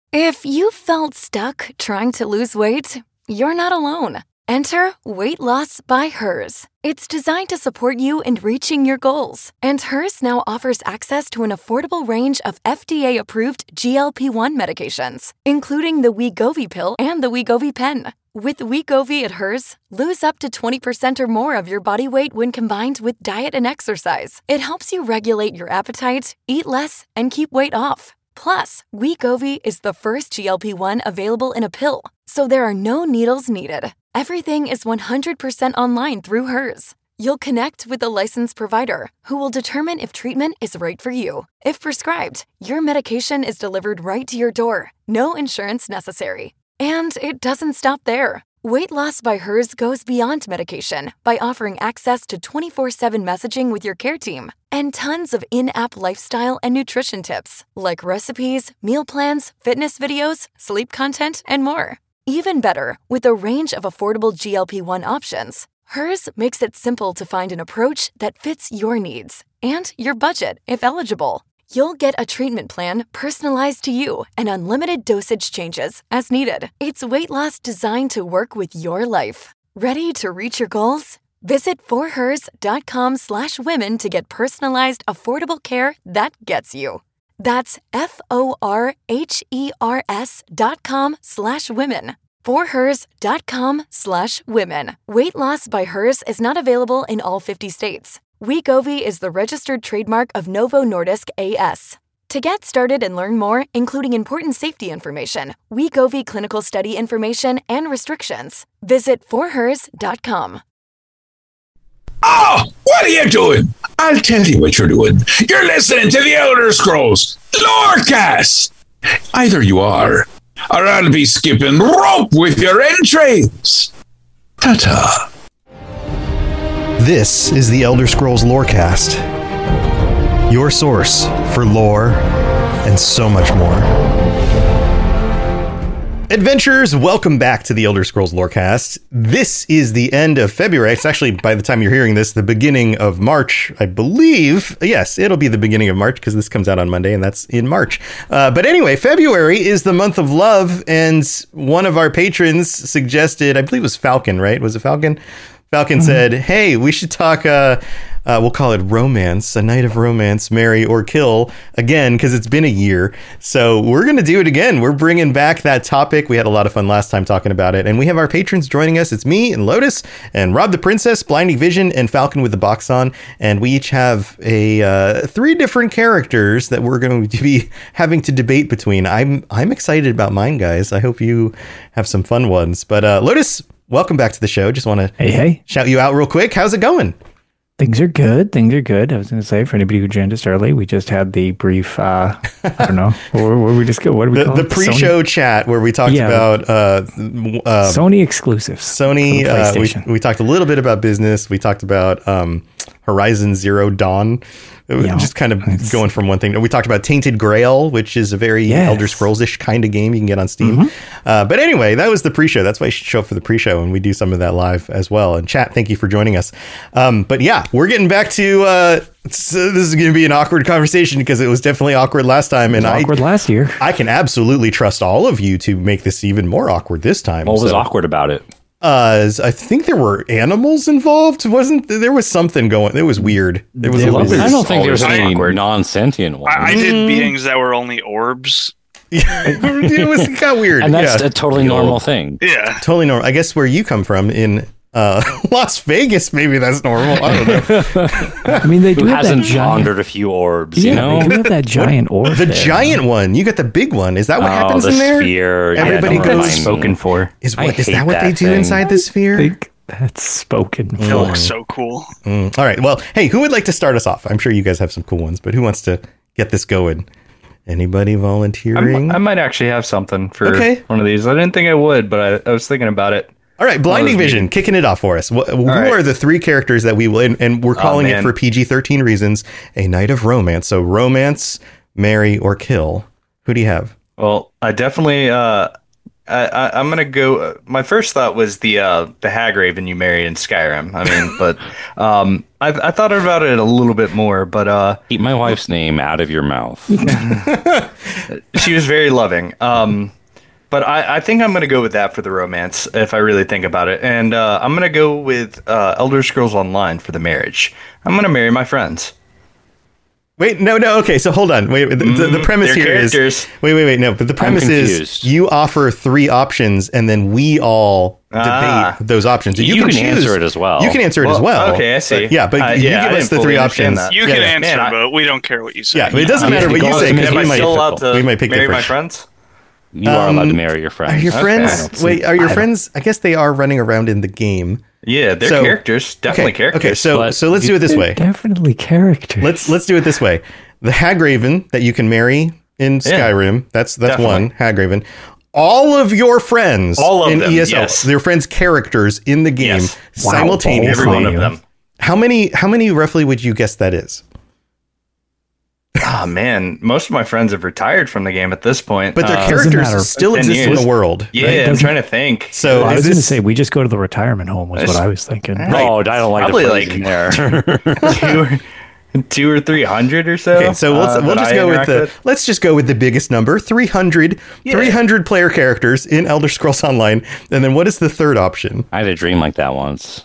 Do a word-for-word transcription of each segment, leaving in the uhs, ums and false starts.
If you felt stuck trying to lose weight, you're not alone. Enter Weight Loss by Hers. It's designed to support you in reaching your goals. And Hers now offers access to an affordable range of F D A-approved G L P one medications, including the Wegovy pill and the Wegovy pen. With Wegovy at Hers, lose up to twenty percent or more of your body weight when combined with diet and exercise. It helps you regulate your appetite, eat less, and keep weight off. Plus, Wegovy is the first G L P one available in a pill, so there are no needles needed. Everything is one hundred percent online through Hers. You'll connect with a licensed provider who will determine if treatment is right for you. If prescribed, your medication is delivered right to your door. No insurance necessary. And it doesn't stop there. Weight Loss by Hers goes beyond medication by offering access to twenty-four seven messaging with your care team and tons of in-app lifestyle and nutrition tips like recipes, meal plans, fitness videos, sleep content, and more. Even better, with a range of affordable G L P one options, Hers makes it simple to find an approach that fits your needs and your budget if eligible. You'll get a treatment plan personalized to you and unlimited dosage changes as needed. It's weight loss designed to work with your life. Ready to reach your goals? Visit forhers.com slash women to get personalized, affordable care that gets you. That's F-O-R-H-E-R-S dot com slash women. forhers.com slash women. Weight Loss by Hers is not available in all fifty states. Wegovy is the registered trademark of Novo Nordisk A S. To get started and learn more, including important safety information, Wegovy clinical study information, and restrictions, visit forhers dot com. Oh, what are you doing? I'll tell you what you're doing. You're listening to the Elder Scrolls Lorecast. Either you are, or I'll be skipping rope with your entrails. Ta-ta. This is the Elder Scrolls Lorecast, your source for lore and so much more. Adventurers, welcome back to the Elder Scrolls Lorecast. This is the end of February. It's actually, by the time you're hearing this, the beginning of March, I believe. Yes, it'll be the beginning of March because this comes out on Monday and that's in March. Uh, but anyway, February is the month of love, and one of our patrons suggested, I believe it was Falcon, right? Was it Falcon? Falcon mm-hmm. said, hey, we should talk, uh, uh, we'll call it romance, a night of romance, marry or kill, again, because it's been a year. So we're going to do it again. We're bringing back that topic. We had a lot of fun last time talking about it. And we have our patrons joining us. It's me and Lotus and Rob the Princess, Blinding Vision, and Falcon with the box on. And we each have a uh, three different characters that we're going to be having to debate between. I'm I'm excited about mine, guys. I hope you have some fun ones. But uh, Lotus, welcome back to the show. Just want to hey, hey. shout you out real quick. How's it going? Things are good. Things are good. I was going to say, for anybody who joined us early, we just had the brief, uh, I don't know, where, where we just go. What do we the, call the it? The pre-show Sony? Chat where we talked yeah. about uh, uh, Sony exclusives. Sony. Uh, we, we talked a little bit about business. We talked about um, Horizon Zero Dawn. Yeah, just kind of going from one thing. We talked about Tainted Grail, which is a very yes. Elder Scrolls-ish kind of game you can get on Steam. Mm-hmm. Uh, but anyway, that was the pre-show. That's why you should show up for the pre-show, and we do some of that live as well. And chat, thank you for joining us. Um, but yeah, we're getting back to... Uh, so this is going to be an awkward conversation because it was definitely awkward last time. And awkward I, last year. I can absolutely trust all of you to make this even more awkward this time. What was so. awkward about it? Uh, I think there were animals involved. Wasn't there? Was something going? It was weird. It was. It a was weird. I don't think there was any non-sentient ones. I, I did beings that were only orbs. It was it got weird, and that's yeah. a totally normal thing. Yeah, totally normal. I guess where you come from in uh, Las Vegas, maybe that's normal. I don't know. I mean, they do Who have hasn't that giant... pondered a few orbs. Yeah, you know, they do have that giant orb. The there, giant man. one. You got the big one. Is that what oh, happens the in there? Sphere. Everybody yeah, goes spoken for. Is what? I Is that hate what that they do thing. inside the sphere? I think that's spoken for. It looks so cool. Mm. All right. Well, hey, who would like to start us off? I'm sure you guys have some cool ones, but who wants to get this going? Anybody volunteering? I'm, I might actually have something for okay. one of these. I didn't think I would, but I, I was thinking about it. All right, Blinding Vision, me. kicking it off for us. Wh- who right. are the three characters that we will, and, and we're calling oh, it for P G thirteen reasons, a night of romance. So romance, marry, or kill. Who do you have? Well, I definitely, uh, I, I, I'm gonna go. My first thought was the uh, the Hagraven you married in Skyrim. I mean, but um, I, I thought about it a little bit more. But uh, Keep my wife's name out of your mouth. she was very loving. Um, but I, I think I'm gonna go with that for the romance if I really think about it. And uh, I'm gonna go with uh, Elder Scrolls Online for the marriage. I'm gonna marry my friends. Wait, no, no. Okay, so hold on. Wait, the, the, the premise They're here is characters. wait, wait, wait. No, but the premise is confused. you offer three options, and then we all Ah. debate those options. You can answer it as well. You can answer it as Well, well. okay, I see. But- yeah, but Uh, you yeah, I give us didn't the fully three understand options. that. You Yeah, can yeah. answer, Man, I- but we don't care what you say. Yeah, but it doesn't Yeah, matter what you because say am because Am we I might still allowed to we might pick marry my different. friends? You are allowed to Um, marry your friends. Are your Okay. friends? Wait, are your friends? I guess they are running around in the game. Yeah, they're So- characters. Definitely Okay, characters. okay. So But so let's do it this way. Definitely characters. Let's let's do it this way. The Hagraven that you can marry in Yeah. Skyrim. That's that's Definitely. one Hagraven. All of your friends All of in them, E S L, yes. their friends' characters in the game Yes. Wow, simultaneously. Every one of you. them. How many? How many roughly would you guess that is? Oh man, most of my friends have retired from the game at this point. But their Uh, Doesn't characters matter. still ten exist in years. the world. Yeah, right? I'm Doesn't- trying to think. So I is was going to this- say we just go to the retirement home was It's- what I was thinking. Oh, I don't like Probably the like- phrasing there. two, or, two or three hundred or so. Okay, so we'll, uh, we'll that just I go with interact the let's just go with the biggest number, three hundred, Yeah. three hundred player characters in Elder Scrolls Online. And then what is the third option? I had a dream like that once.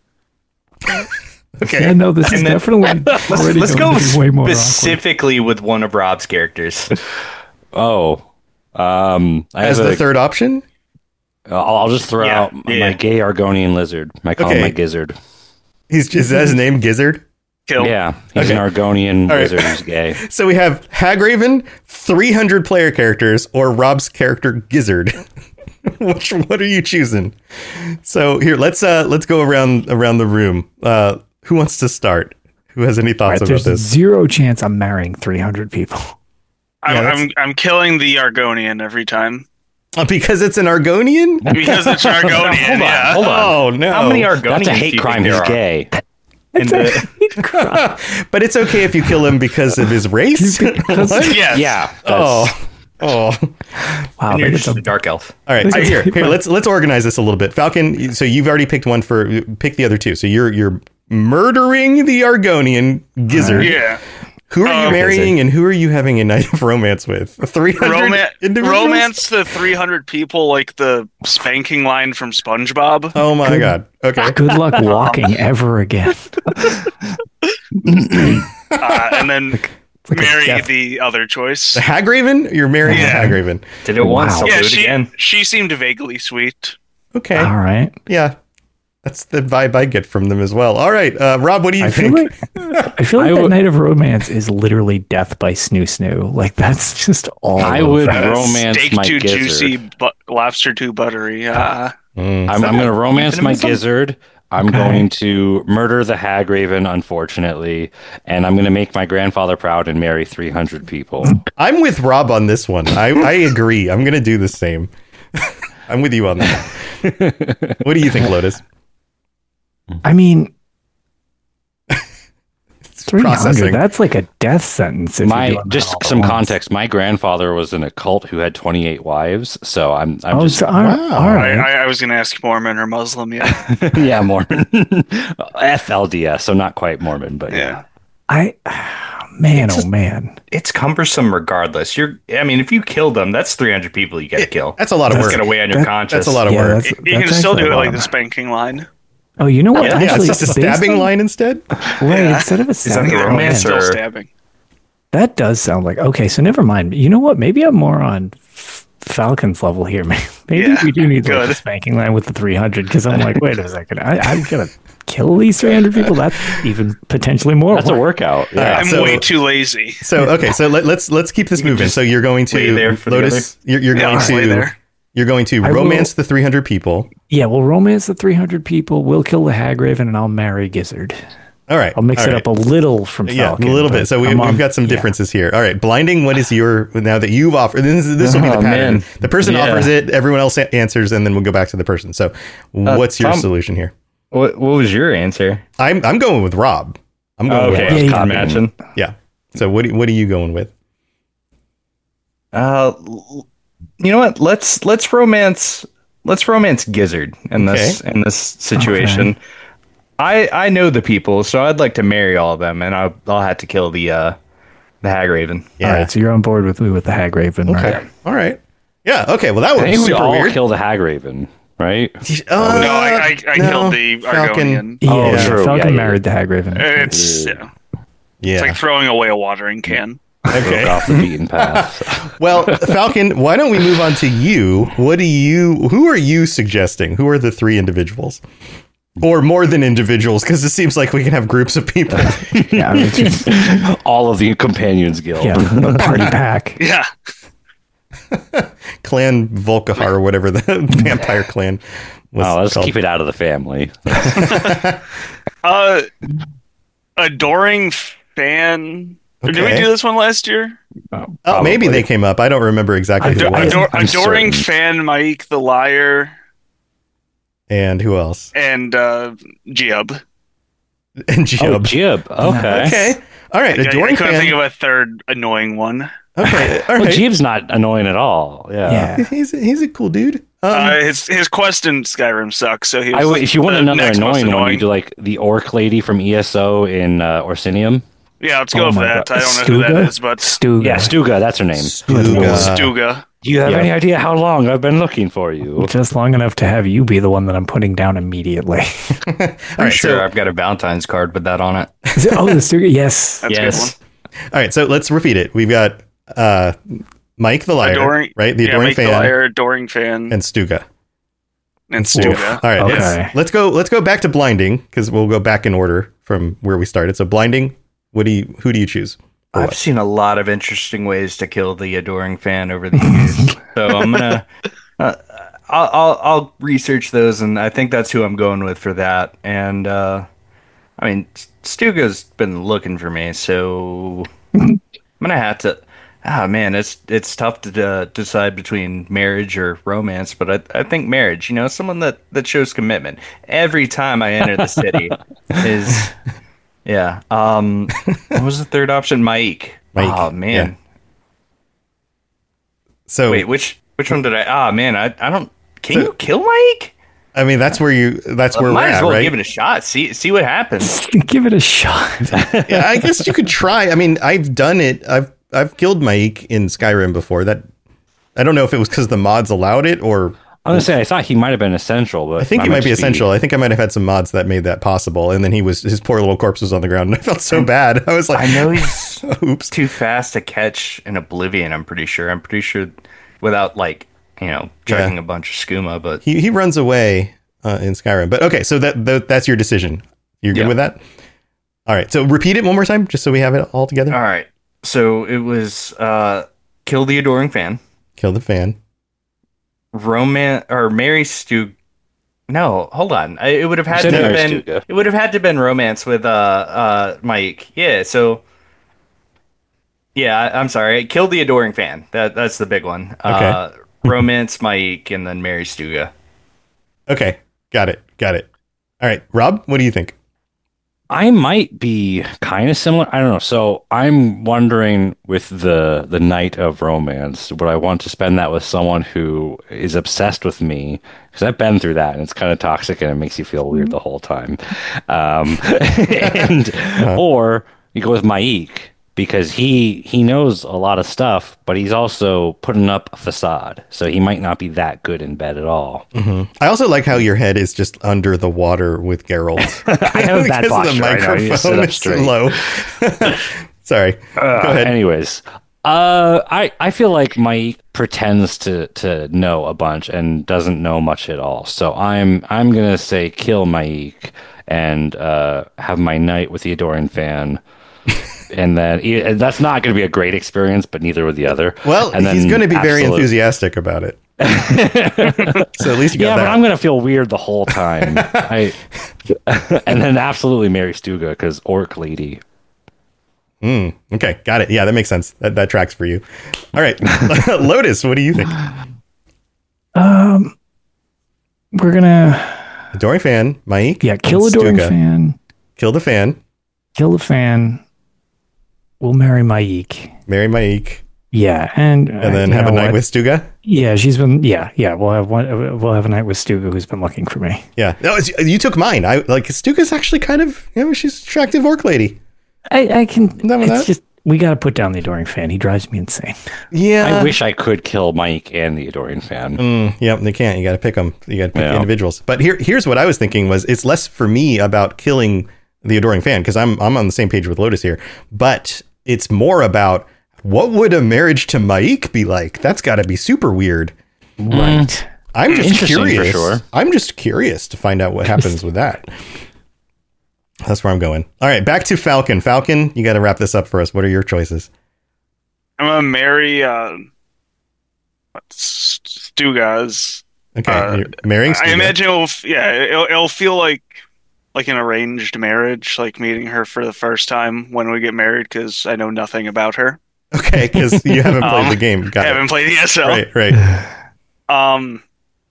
Okay. Yeah, no, this is And then- definitely Let's, already let's going go to be way more awkward. specifically with one of Rob's characters. Oh, um, I As have the a, third option? I'll, I'll just throw Yeah, out my yeah. gay Argonian lizard. I call Okay. him my gizzard. He's is that his name, Gizzard? Kill. Yeah, he's Okay. an Argonian All right. wizard who's gay. So we have Hagraven, three hundred player characters, or Rob's character Gizzard. Which what are you choosing? So here, let's uh let's go around around the room. Uh, who wants to start? Who has any All thoughts right, about there's this? zero chance I'm marrying three hundred people. I'm, Yeah, that's- I'm I'm killing the Argonian every time Uh, because it's an Argonian? because it's an Argonian. Hold on, yeah. hold on. Oh no! How many Argonians That's a do hate you crime. think He's there are? gay. In the, But it's okay if you kill him because of his race. What? Yes. Yeah. Oh, that's- oh. Wow, and you're they just get a the- dark elf. All right, so here, here, let's let's organize this a little bit. Falcon, so you've already picked one for pick the other two. So you're you're murdering the Argonian Gizzard. Yeah. Who are you Oh, marrying, and who are you having a night of romance with? Three hundred Roman- individuals? romance the three hundred people like the spanking line from SpongeBob. Oh my god. Okay. Good luck walking ever again. Uh, and then like a marry death- the other choice. The Hagraven? You're marrying Yeah. the Hagraven. Did it once, Wow. I'll Yeah, do it she again. she seemed vaguely sweet. Okay. All right. Yeah. That's the vibe I get from them as well. All right. Uh, Rob, what do you I feel think? like I feel like I that would- night of romance is literally death by snoo snoo. Like that's just all. I of would that. romance Steak my too gizzard. juicy, but lobster too buttery. Uh, Mm. I'm, I'm going to romance my euphemism? gizzard. I'm Okay. going to murder the Hagraven, unfortunately, and I'm going to make my grandfather proud and marry three hundred people. I'm with Rob on this one. I, I agree. I'm going to do the same. I'm with you on that. What do you think, Lotus? I mean, three processing. hundred. That's like a death sentence. If you're My doing that just all at some once. context. My grandfather was in a cult who had twenty-eight wives, so I'm I'm Oh, just so, all right. Wow. All I, right. I, I was going to ask Mormon or Muslim. Yeah. yeah Mormon, F L D S, so not quite Mormon, but yeah. Yeah. I, man, It's oh man. It's cumbersome regardless. You're, I mean, if you kill them, that's three hundred people you got to kill. That's a lot of That's work. going to weigh on your That- conscience. That's a lot of Yeah, work. that's- You can that's still do actually it a like lot. the spanking line. Oh, you know what? Yeah, Actually, it's just a based stabbing on- line instead. Right. Yeah. Instead of a that stabbing the line. romance Still or- stabbing. That does sound like okay. So never mind. You know what? Maybe I'm more on F- Falcon's level here. Maybe Yeah, we do need like, good. a spanking line with the three hundred because I'm like, wait a second, I, I'm gonna kill these three hundred people. That's even potentially more. That's a work. workout. All Yeah. right. I'm so- way too lazy. So okay, so let, let's let's keep this moving. So you're going lay to there for the Lotus. You're, you're Yeah, going I'll lay to there. you're going to I will- romance the three hundred people. Yeah, we'll romance the three hundred people. We'll kill the Hagraven, and I'll marry Gizzard. All right, I'll mix all it right. up a little from Yeah, Falcon. a little but bit. So we, I'm on- we've got some yeah. differences here. All right, blinding. What is your now that you've offered? This, is- this will be the Oh, pattern. man. The person Yeah. offers it, everyone else a- answers, and then we'll go back to the person. So, what's your Tom- solution here? What, what was your answer? I'm I'm going with Rob. I'm going Oh, with okay, Rob. I was Yeah, kind of yeah. matching. Yeah. So what do, what are you going with? Uh, l- You know what? Let's let's romance let's romance Gizzard in this in this situation. Okay. I I know the people, so I'd like to marry all of them, and I'll I'll have to kill the uh the Hagraven. Yeah. All right, so you're on board with me with the Hagraven, Okay. right? All right. Yeah. Okay. Well, that I was think we super all weird. kill the Hagraven, right? Uh, No, I, I, I no, killed the Falcon. Argonian. Yeah, Oh, true. Falcon Yeah, yeah. married the Hagraven. It's, yeah. Yeah. It's like throwing away a watering can. Broke Okay. off the beaten path. Well, Falcon, why don't we move on to you? What do you? Who are you suggesting? Who are the three individuals? Or more than individuals, because it seems like we can have groups of people. Yeah, I mean, it's just, All of the Companions Guild. yeah, a party pack. Yeah. Clan Volkahar, or whatever the vampire clan was Oh, let's called. keep it out of the family. Uh, adoring fan. Did we Okay. do this one last year? Oh, maybe Probably. they came up. I don't remember exactly who it Ador- was. ador- I'm adoring certain. fan Mike the Liar And who else? and uh, Giub. And Oh, Jib. Jib. Okay. Okay. All right. I, I Adoring couldn't fan. think of a third annoying one. Okay. All Well, right. Jib's not annoying at all. Yeah. Yeah. He's he's a cool dude. Um, Uh, his his quest in Skyrim sucks. So he was I w- if you want the another next most annoying one, you do like the orc lady from E S O in uh, Orsinium. Yeah, let's go Oh with my that. God. I don't know who that Stuga? is, but Stuga. Yeah, Stuga. That's her name. Stuga. Stuga. Do you have Yeah. any idea how long I've been looking for you? Just long enough to have you be the one that I'm putting down immediately. All I'm right. sure So, I've got a Valentine's card with that on it. Is it- oh, the Stuga. Yes. That's Yes. a good all right. So let's repeat it. We've got uh, Mike the one. Liar, Adoring, right? The yeah, adoring Mike the fan, Liar, adoring fan, and Stuga. and Oof. Stuga. All right. Okay. Let's, let's go. Let's go back to blinding because we'll go back in order from where we started. So blinding. What do you? Who do you choose? For I've what? seen a lot of interesting ways to kill the adoring fan over the years, so I'm gonna, uh, I'll, I'll I'll research those, and I think that's who I'm going with for that. And uh, I mean, Stuga's been looking for me, so I'm gonna have to. Ah, man, it's it's tough to uh, decide between marriage or romance, but I I think marriage. You know, someone that that shows commitment every time I enter the city is. Yeah. Um, what was the third option? Mike. Mike, Oh man. yeah. So Wait, which which one did I? Ah man, I I don't. Can you kill Mike? I mean, that's where you. That's where Might we're as at, well right? give it a shot. See see what happens. Give it a shot. Yeah, I guess you could try. I mean, I've done it. I've I've killed Mike in Skyrim before. That I don't know if it was because the mods allowed it or. I'm gonna say I thought he might have been essential, but I think I he might be just essential. I think I might have had some mods that made that possible, and then he was his poor little corpse was on the ground, and I felt so bad. I was like, I know he's oops. too fast to catch in Oblivion. I'm pretty sure. I'm pretty sure without like you know chugging Yeah. a bunch of skooma, but He he runs away uh, in Skyrim, but okay. So that, that that's your decision. You're good Yeah. with that. All right. So repeat it one more time, just so we have it all together. all right. So it was uh, kill the adoring fan. Kill the fan. Roman or Mary Stu. No, hold on. I, it would have had said to have Mary been. Stuga. It would have had to have been romance with uh uh Mike. Yeah. So. Yeah, I, I'm sorry. Kill the adoring fan. That that's the big one. Uh, romance Mike and then Mary Stuga. Okay. Got it. Got it. All right, Rob. What do you think? I might be kind of similar. I don't know. So I'm wondering with the the night of romance, would I want to spend that with someone who is obsessed with me? Because I've been through that, and it's kind of toxic, and it makes you feel weird the whole time. Um, and or you go with Maik because he he knows a lot of stuff, but he's also putting up a facade, so he might not be that good in bed at all. I also like how your head is just under the water with Geralt. I have that Because posture. I know. I need to sit microphone up is straight. low. Sorry. Go ahead. Anyways, uh, I I feel like Mike pretends to to know a bunch and doesn't know much at all. So I'm I'm gonna say kill Mike and uh, have my night with the adoring fan. And then e- and that's not going to be a great experience, but neither would the other. Well, and he's then going to be very absolute- enthusiastic about it. So at least you got Yeah, that. but I'm going to feel weird the whole time. I and then absolutely marry Stuga because orc lady. Mm, okay, got it. Yeah, that makes sense. That that tracks for you. All right, Lotus, what do you think? Um, we're gonna Adoring fan, Mike. yeah kill and adoring Stuka. fan, Kill the fan. kill the fan. We'll marry Maik. Marry Mike. Yeah, and And then have a night with Stuga? Yeah, she's been. Yeah, yeah. We'll have one. We'll have a night with Stuga, who's been looking for me. Yeah. No, it's, you took mine. I like Stuga's actually kind of, you know, she's an attractive orc lady. I, I can. Done with It's that? just we got to put down the Adoring Fan. He drives me insane. Yeah. I wish I could kill Mike and the Adoring Fan. Mm, yep, they can't. You got to pick them. You got to pick Yeah. the individuals. But here, here's what I was thinking was it's less for me about killing the Adoring Fan because I'm I'm on the same page with Lotus here, but it's more about what would a marriage to Maik be like? That's got to be super weird. Right. I'm just Interesting for curious. sure. I'm just curious to find out what happens with that. That's where I'm going. All right, back to Falcon. Falcon, you got to wrap this up for us. What are your choices? I'm gonna marry uh, Stugas. Okay, Uh, you're marrying. I Stuga. imagine it'll, f- yeah, it'll, it'll feel like like an arranged marriage, like meeting her for the first time when we get married, because I know nothing about her. Okay, because you haven't played Um, the game. Got I it. haven't played the S L. Right, right. Um,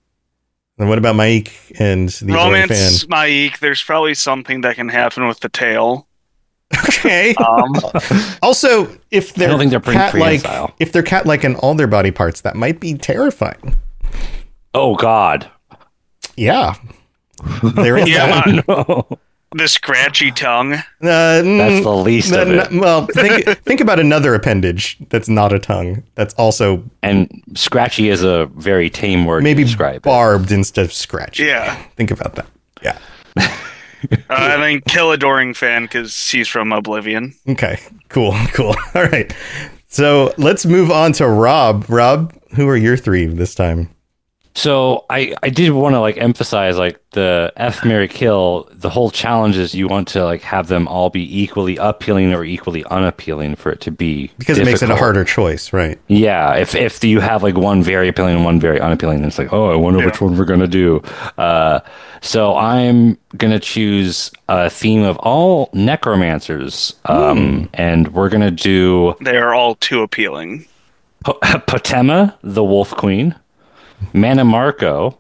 And what about Maik and the Adoring Fan? romance, Maik. There's probably something that can happen with the tail. Okay. Um, Also, if they're don't think they're pretty cat-like, prehensile. if they're cat-like in all their body parts, that might be terrifying. Oh God. Yeah. There is yeah, that. my- No. the scratchy tongue. Uh, That's mm, the least n- of it. n- Well, think think about another appendage that's not a tongue. That's also And scratchy is a very tame word maybe to describe it. barbed instead of scratchy. Yeah. Think about that. Yeah. Uh, and then kill Adoring Fan because he's from Oblivion. Okay. Cool. Cool. All right. So let's move on to Rob. Rob, who are your three this time? So I, I did want to like emphasize like the F Mary Kill. The whole challenge is you want to like have them all be equally appealing or equally unappealing for it to be Because it makes it a difficult. harder choice, right? Yeah, if if you have like one very appealing and one very unappealing, then it's like, oh, I wonder Yeah. which one we're gonna do. Uh, so I'm gonna choose a theme of all necromancers, um, and we're gonna do They are all too appealing. Po- Potema, the Wolf Queen, Mana Marco,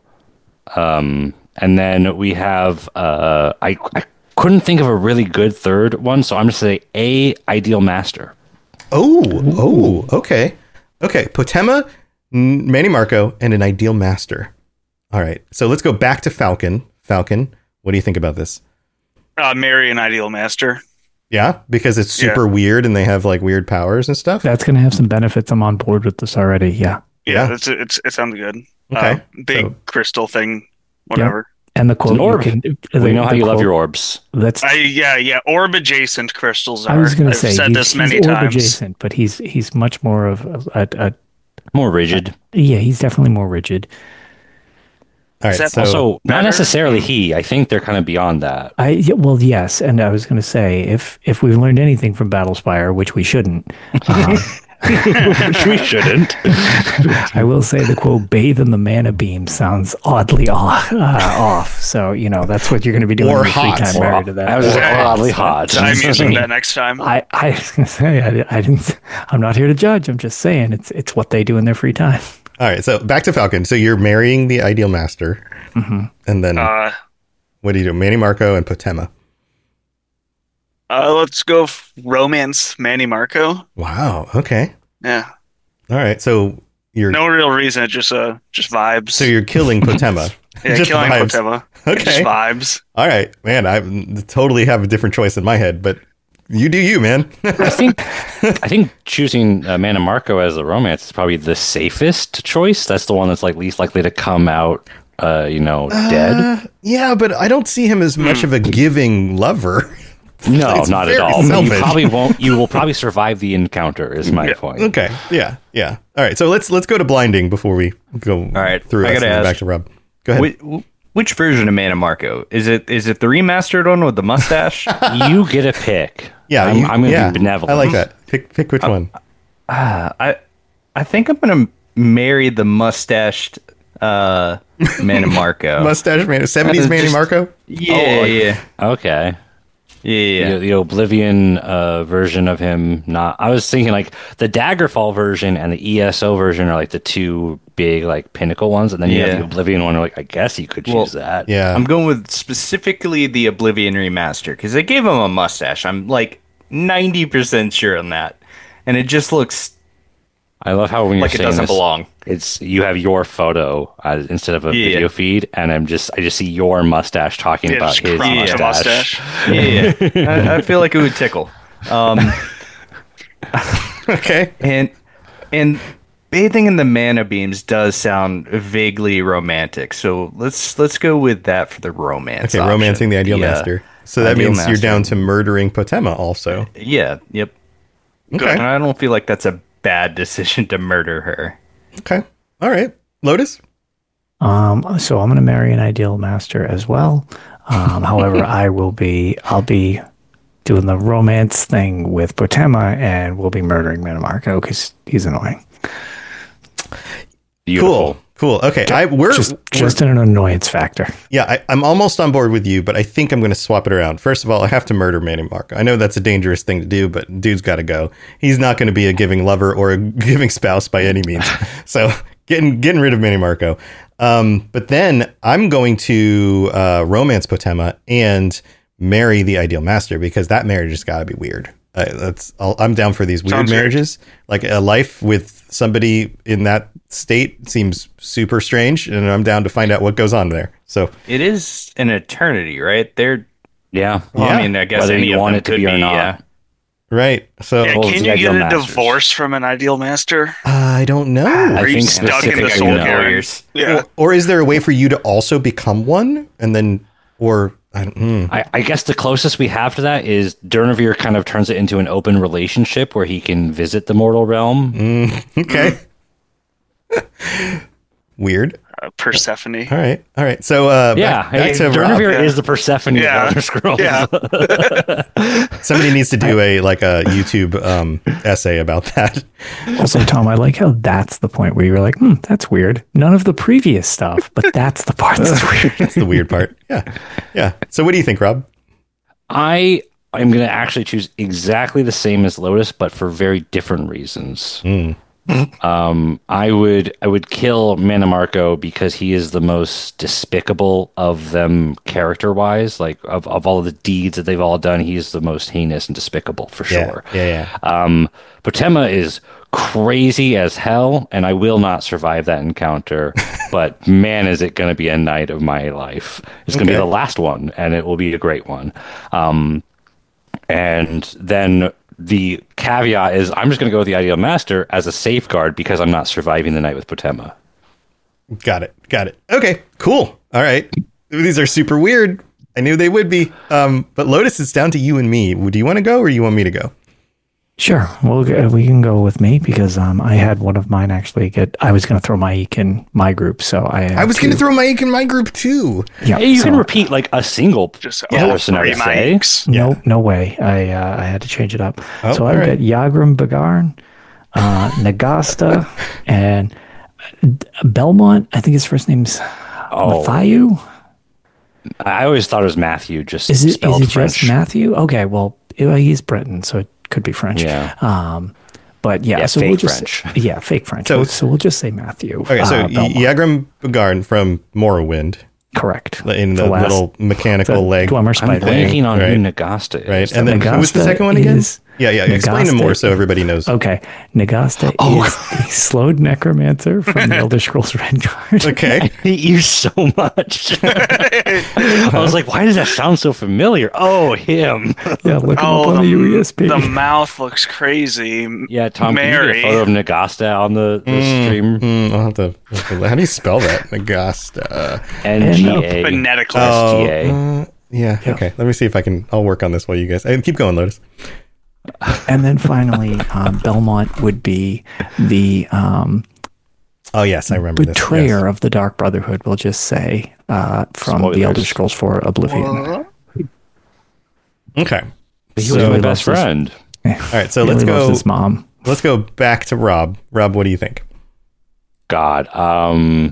um, and then we have uh, I I couldn't think of a really good third one, so I'm just gonna say a Ideal Master. Oh, oh, okay. Okay. Potema, N- Manny Marco, and an Ideal Master. All right. So let's go back to Falcon. Falcon, what do you think about this? Uh, marry an Ideal Master. Yeah, because it's super weird and they have like weird powers and stuff. That's going to have some benefits. I'm on board with this already. Yeah. Yeah, Yeah. It's, it's, it sounds good. Okay. Uh, big So- crystal thing, whatever. And the quote, an orb. you can, We the- know how the you love quote- your orbs. That's. I yeah yeah orb adjacent crystals are. I was going I've to say said he's, this many he's orb times. adjacent, but he's he's much more of a, a, a More rigid. yeah. He's definitely more rigid. All Is right. that So Also, not better? necessarily he. I think they're kind of beyond that. I yeah, well yes, and I was going to say if if we've learned anything from Battlespire, which we shouldn't, uh, Which we shouldn't. I will say the quote "bathe in the mana beam" sounds oddly off. Uh, off. So you know that's what you're going to be doing Or in your free hot. time Or- married to that. I was Or- oddly hot. I'm using that next time. I, I was gonna say I, I didn't. I'm not here to judge. I'm just saying it's it's what they do in their free time. all right. So back to Falcon. So you're marrying the Ideal Master, and then Uh, what do you do? Manny Marco and Potema. uh, let's go f- romance Manny Marco. Wow. Okay. Yeah, All right. So you're no real reason. Just uh, just vibes. so you're killing Potema. yeah, just killing vibes. Potema. Okay. Just vibes. All right, man. I totally have a different choice in my head, but you do you, man. I think I think choosing uh, Mana Marco as a romance is probably the safest choice. That's the one that's like least likely to come out, uh, you know, dead. Uh, yeah, but I don't see him as much of a giving lover. No, it's not at very all. But you selfish. probably won't. You will probably survive the encounter. Is my Yeah. point. Okay. Yeah. Yeah. All right. So let's let's go to blinding before we go all right, through I us gotta and then back ask. to Rob. Go ahead. Which, which version of Mana Marco? Is it is it the remastered one with the mustache? You get a pick. yeah. I'm, you- I'm going to yeah, be benevolent. I like that. Pick pick which one. I I think I'm gonna marry the mustached uh, Mana Marco. Mustache man, seventies Uh, Manny just- Marco. yeah, yeah, Okay. yeah, yeah. The, the Oblivion uh, version of him. Not. I was thinking like the Daggerfall version and the E S O version are like the two big like pinnacle ones, and then you Yeah. have the Oblivion one. Like I guess you could choose Well, that. Yeah. I'm going with specifically the Oblivion remaster because they gave him a mustache. I'm like ninety percent sure on that, and it just looks I love how when you're Like it saying doesn't this, belong. it's you have your photo uh, instead of a Yeah. video feed, and I'm just I just see your mustache talking Yeah, about just his crop the mustache. mustache. Yeah, yeah. I, I feel like it would tickle. Um, Okay. and and bathing in the mana beams does sound vaguely romantic. So let's let's go with that for the romance. Okay, option. romancing the ideal Yeah. master. So that Ideal means you're master. down to murdering Potema also. Yeah. Yep. Okay. And I don't feel like that's a bad decision to murder her. Okay. All right. Lotus? Um, so I'm going to marry an ideal master as well. Um, however, I will be, I'll be doing the romance thing with Potema, and we'll be murdering Manamarco because he's annoying. Beautiful. Cool. Cool. Okay. I we're Just, we're- just an annoyance factor. yeah, I, I'm almost on board with you, but I think I'm going to swap it around. First of all, I have to murder Manny Marco. I know that's a dangerous thing to do, but dude's got to go. He's not going to be a giving lover or a giving spouse by any means. So getting getting rid of Manny Marco. Um, but then I'm going to uh, romance Potema and marry the ideal master because that marriage has got to be weird. Uh, that's I'll, I'm down for these weird Sounds weird. marriages. Like a life with somebody in that state seems super strange, and I'm down to find out what goes on there. So It is an eternity, right? They're. Yeah. Well, Yeah. I mean, I guess Whether any you of want them it to could be or be, not. yeah. right. So Yeah, Well, can the you ideal get a masters. divorce from an ideal master? I don't know. I Are you think stuck in the specifically soul no. carriers? Yeah. Or, or is there a way for you to also become one, and then, or I don't, hmm. I, I guess the closest we have to that is Durnavir kind of turns it into an open relationship where he can visit the mortal realm. Okay. Weird. Uh, Persephone. All right. All right. So uh, Yeah, back, back hey, to Rob. Durnavir Yeah. is the Persephone Yeah. of Elder Scrolls. Yeah. Somebody needs to do a like a YouTube um, essay about that. Also, Tom, I like how that's the point where you're like, hmm, that's weird. None of the previous stuff, but that's the part that's weird. That's the weird part. Yeah. Yeah. So what do you think, Rob? I am going to actually choose exactly the same as Lotus, but for very different reasons. Um, I would I would kill Manamarco because he is the most despicable of them character wise. Like of, of all of the deeds that they've all done, he is the most heinous and despicable for sure. Yeah. Yeah. Um, Potema is crazy as hell, and I will not survive that encounter. But man, is it going to be a night of my life. It's going to be Okay. the last one, and it will be a great one. Um, and then the caveat is I'm just going to go with the Ideal Master as a safeguard because I'm not surviving the night with Potema. yeah. Got it. Got it. Okay. Cool. All right. These are super weird. I knew they would be. Um, but Lotus, it's down to you and me. Do you want to go or you want me to go? Sure. Well, g- we can go with me because um, I had one of mine actually get. I was going to throw Mike in my group, so I. had I was going to two. throw Mike in my group too. Yeah, Hey, you so- can repeat like a single Just person, I three would say. mics. No, no way. I uh, I had to change it up. Oh, so I've all right. got Yagram Bagarn, uh, Nagasta, and Belmont. I think his first name's Oh, Matthew. I always thought it was Matthew, just Is it is spelled it French. just Matthew? Okay, well uh, he's Britain, so it could be French. Yeah. Um, but yeah, Yeah, so fake we'll just French. yeah, fake French. So- So, so we'll just say Matthew. Okay. So uh, Belmont. Yagram Bagarn from Morrowind Correct. in the, last- little mechanical the leg. Dwemer I'm spider. blanking on right? who Nagasta is. Right. And then who was the Nagasta second one again? is- Yeah. Yeah. Explain them Nagasta more so everybody knows. Okay, Nagasta Oh. is the slowed necromancer from the Elder Scrolls Redguard. Okay. I hate you so much. I was like, why does that sound so familiar? Oh, him. Yeah, look him Oh, up on the, the, U E S P. the mouth looks crazy. Yeah, Tom, can you Mary. get a photo of Nagasta on the, the stream? Hmm, I'll have to, have to- How do you spell that? Nagasta. N G A. Phonetically. Oh, S T A. uh, yeah. Okay. Let me see if I can. I'll work on this while you guys. Uh, keep going, Lotus. And then finally, um, Belmont would be the um, Oh yes, I remember this. betrayer Yes. of the Dark Brotherhood, we'll just say, uh, from the Spoilers. Elder Scrolls four Oblivion. Okay. He So- was my Really best loves his- friend. All right. So He let's really loves go. his mom. Let's go back to Rob. Rob, what do you think? God. Um.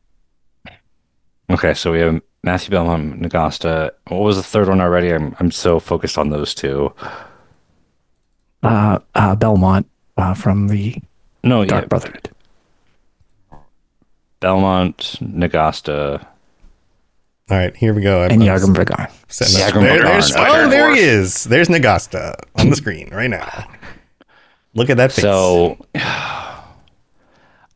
Okay, so we have Matthew Belmont, Nagasta. What was the third one already? I'm I'm so focused on those two. Uh, uh, Belmont uh, from the No, Dark yeah, Brotherhood. Belmont, Nagasta. All right, here we go. And Yagram Vagar. Setting up- Yagram There- Vagar. there's- Spider oh, there he Dwarf. is. There's Nagasta on the screen right now. Look at that face. So,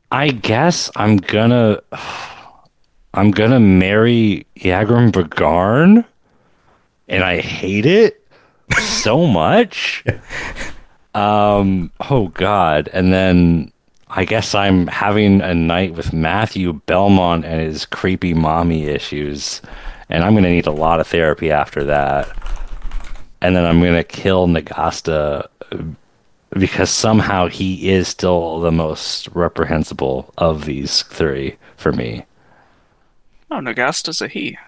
I guess I'm gonna I'm gonna marry Yagrum Bagarn, and I hate it so much. Um oh god. And then I guess I'm having a night with Matthew Belmont and his creepy mommy issues, and I'm gonna need a lot of therapy after that. And then I'm gonna kill Nagasta because somehow he is still the most reprehensible of these three for me. Oh, Nagasta's a he.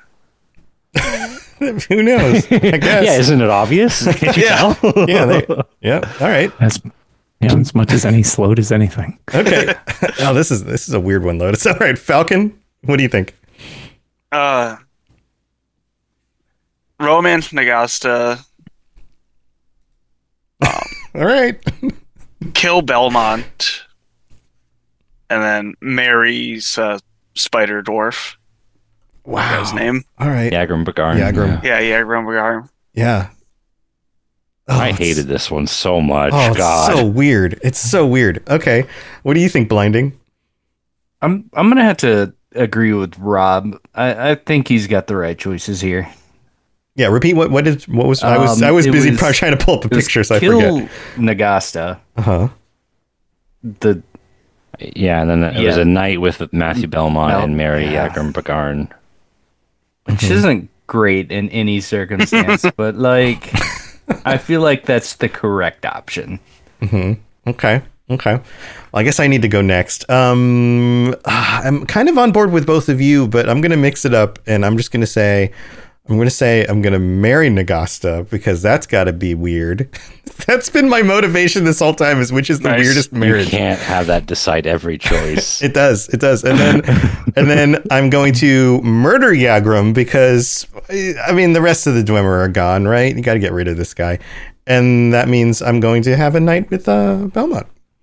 Who knows? I guess. Yeah, isn't it obvious? Can't you Yeah. tell? Yeah. They, yeah. All right. As you know, as much as any slow as anything. Okay. Oh, this is this is a weird one, Lotus. All right, Falcon. What do you think? Uh, romance Nagasta, All right. kill Belmont, and then marries uh, Spider Dwarf. Wow. His name? All right. Yagrum Bagarn. Yagrum. Yeah, yeah, Grumbagar. Yeah. Oh, I it's- hated this one so much. Oh, it's God. so weird. It's so weird. Okay. What do you think, Blinding? I'm I'm gonna have to agree with Rob. I, I think he's got the right choices here. Yeah, repeat what what is what was I was Um, I was it busy was- probably trying to pull up a It was picture so I kill forget. Nagasta. Uh-huh. The Yeah, and then it was Yeah. a night with Matthew Belmont Bel- and Mary yeah. Yagrum Bagarn. which isn't great in any circumstance, but like I feel like that's the correct option. Okay. Okay. Well, I guess I need to go next. Um, I'm kind of on board with both of you, but I'm going to mix it up, and I'm just going to say, I'm going to say I'm going to marry Nagasta because that's got to be weird. That's been my motivation this whole time, is which is the Nice. weirdest You marriage. can't have that decide every choice. It does. It does. And then, and then I'm going to murder Yagrum because, I mean, the rest of the Dwemer are gone, right? You got to get rid of this guy, and that means I'm going to have a night with uh, Belmont.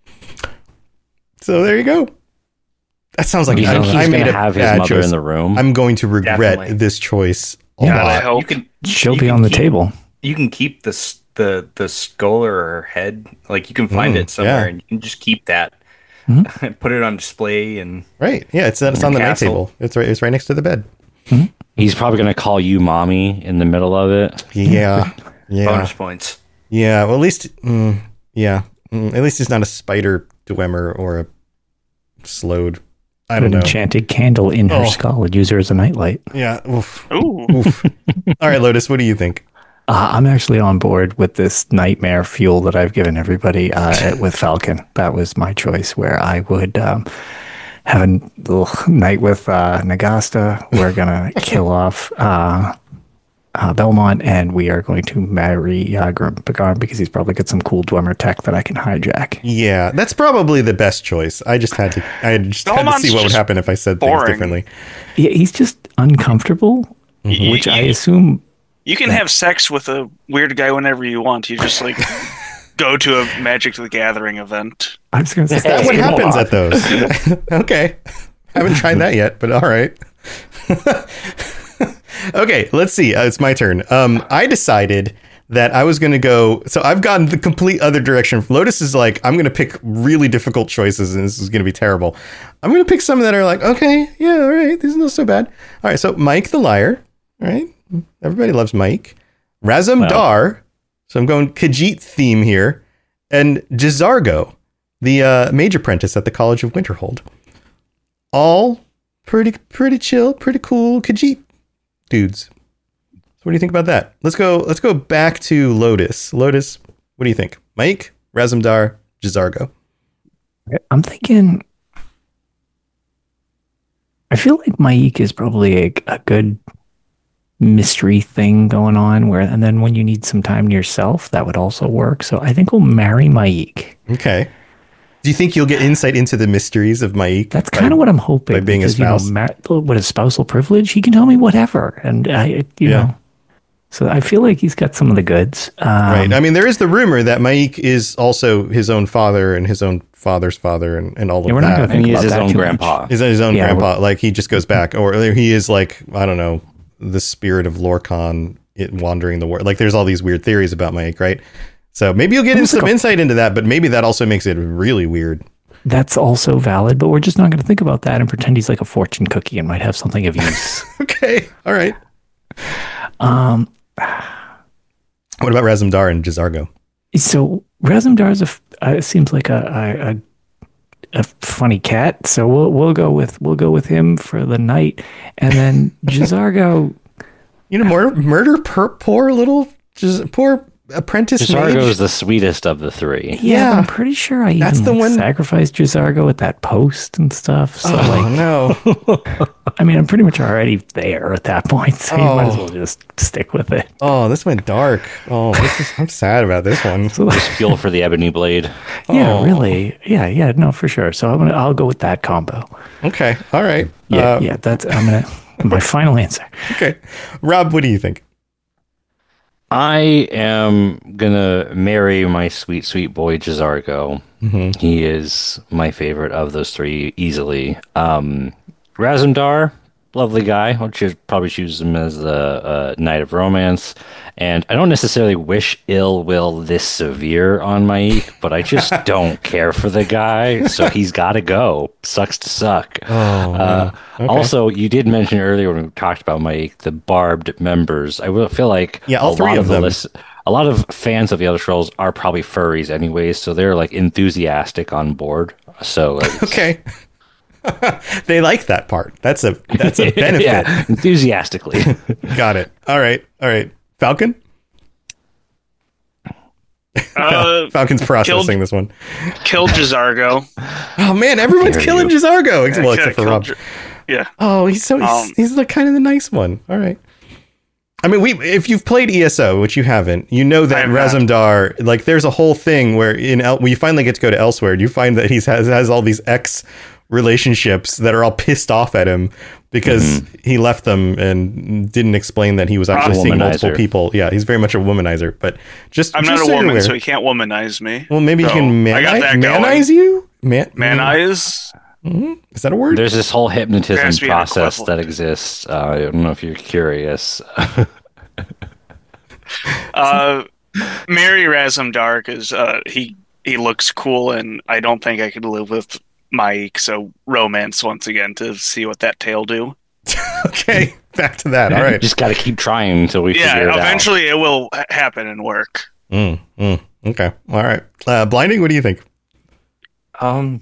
So there you go. That sounds like You I, think he's I made gonna a have his bad mother choice. in the room? I'm going to regret Definitely. this choice a God, I lot. hope. You can She'll you be can on the keep- table. You can keep the s- the the skull or her head. Like you can find Mm, it somewhere, yeah. and you can just keep that, put it on display, and Right? Yeah, it's it's on the night Castle. table. It's right. It's right next to the bed. He's probably going to call you mommy in the middle of it. Yeah. Yeah. bonus points. Yeah. Well, at least. Mm, yeah. Mm, at least he's not a spider Dwemer or a slowed. I don't Put an know. enchanted candle in her Oh. skull and use her as a nightlight. Yeah. Oof. Ooh. Oof. All right, Lotus. What do you think? Uh, I'm actually on board with this nightmare fuel that I've given everybody uh, with Falcon. That was my choice, where I would um, have a little night with uh, Nagasta. We're going to kill off uh, uh, Belmont, and we are going to marry Yagrum Bagarn because he's probably got some cool Dwemer tech that I can hijack. Yeah, that's probably the best choice. I just had to. I just had to Belmont's see what would just happen if I said boring. things differently. Yeah, he's just uncomfortable, You- which I you- assume. You can have sex with a weird guy whenever you want. You just like go to a Magic the Gathering event. I was going to say That's what Hey, happens hold at those. Okay, haven't tried that yet, but all right. Okay, let's see. Uh, it's my turn. Um, I decided that I was going to go. So I've gone the complete other direction. Lotus is like, I'm going to pick really difficult choices, and this is going to be terrible. I'm going to pick some that are like, okay, yeah, all right, this is not so bad. All right, so Mike the Liar, all right? Everybody loves Mike. Razum Well. Dar. So I'm going Khajiit theme here. And Jizargo, the uh, mage apprentice at the College of Winterhold. All pretty pretty chill, pretty cool Khajiit dudes. So what do you think about that? Let's go let's go back to Lotus. Lotus, what do you think? Mike, Razum Dar, Jizargo. I'm thinking. I feel like Maik is probably a, a good mystery thing going on, where, and then when you need some time to yourself, that would also work. So I think we'll marry Maik. Okay. Do you think you'll get insight into the mysteries of Maik? That's kind of what I'm hoping. by being a because, you know, spouse? mar- with a spousal privilege, he can tell me whatever, and I, you Yeah. know. So I feel like he's got some of the goods. Um, Right. I mean, there is the rumor that Maik is also his own father and his own father's father and, and all of Yeah, we're not that. gonna And he Think is about his that own too much. grandpa. Is that his own Yeah, grandpa? Like he just goes back, or he is like, I don't know, the spirit of Lorcan it wandering the world. Like there's all these weird theories about Mike, right? So maybe you'll get Almost some like a- insight into that, but maybe that also makes it really weird. That's also valid, but we're just not going to think about that and pretend he's like a fortune cookie and might have something of use. Okay, all right. Um, what about Razumdar and J'zargo? So Razumdar is a f- uh, seems like a, a a funny cat. So we'll we'll go with we'll go with him for the night, and then J'zargo. You know, more murder per poor little just poor apprentice mage. J'zargo is the sweetest of the three. Yeah, Yeah. but I'm pretty sure I That's even the like, one- sacrificed J'zargo at that post and stuff. So Oh like, no! I mean, I'm pretty much already there at that point. So you might as Oh. well just stick with it. Oh, this went dark. Oh, this is, I'm sad about this one. So Just fuel for the ebony blade. yeah, Oh. really, yeah, yeah, no, for sure. So I'm gonna I'll go with that combo. Okay, all right. Yeah, Uh, yeah, that's I'm gonna my final answer. Okay, Rob, what do you think? I am gonna marry my sweet, sweet boy J'zargo. Mm-hmm. He is my favorite of those three easily. Um, Razumdar, lovely guy. I'll choose, probably choose him as the uh, Knight of Romance. And I don't necessarily wish ill will this severe on Maik, but I just don't care for the guy, so he's got to go. Sucks to suck. Oh, Uh, okay. Also, you did mention earlier when we talked about Maik, the barbed members. I will feel like Yeah, all a three lot of the them. list- a lot of fans of the Elder Scrolls are probably furries anyways, so they're like enthusiastic on board. So it's- Okay. They like that part. That's a that's a benefit. yeah, enthusiastically. Got it. All right. All right. Falcon? Uh, Falcon's processing killed- this one. Killed J'zargo. Oh man, everyone's dare killing you. J'zargo. Ex- Well, Yeah, except for killed Rob. J- Yeah. Oh, he's so he's, Um, he's the kind of the nice one. All right. I mean, we if you've played E S O, which you haven't, you know that I have not. Razumdar, like, there's a whole thing where in El- when you finally get to go to Elsewhere, you find that he has has all these ex relationships that are all pissed off at him because he left them and didn't explain that he was actually A seeing multiple womanizer. people. Yeah, he's very much a womanizer. But just I'm just not a so you're woman, aware. so he can't womanize me. Well, maybe So, you can I got mani- that going. manize you. Man, Man eyes. is that a word? There's this whole hypnotism There has to be an process that equivalent. exists. Uh, I don't know if you're curious. Uh, Mary Razumdar is uh, he he looks cool, and I don't think I could live with Maik. So romance once again to see what that tail do. Okay, back to that. All right. Just got to keep trying until we figure Yeah, it eventually it will ha- happen and work. Mm, mm, okay. All right. Uh, Blinding, what do you think? Um.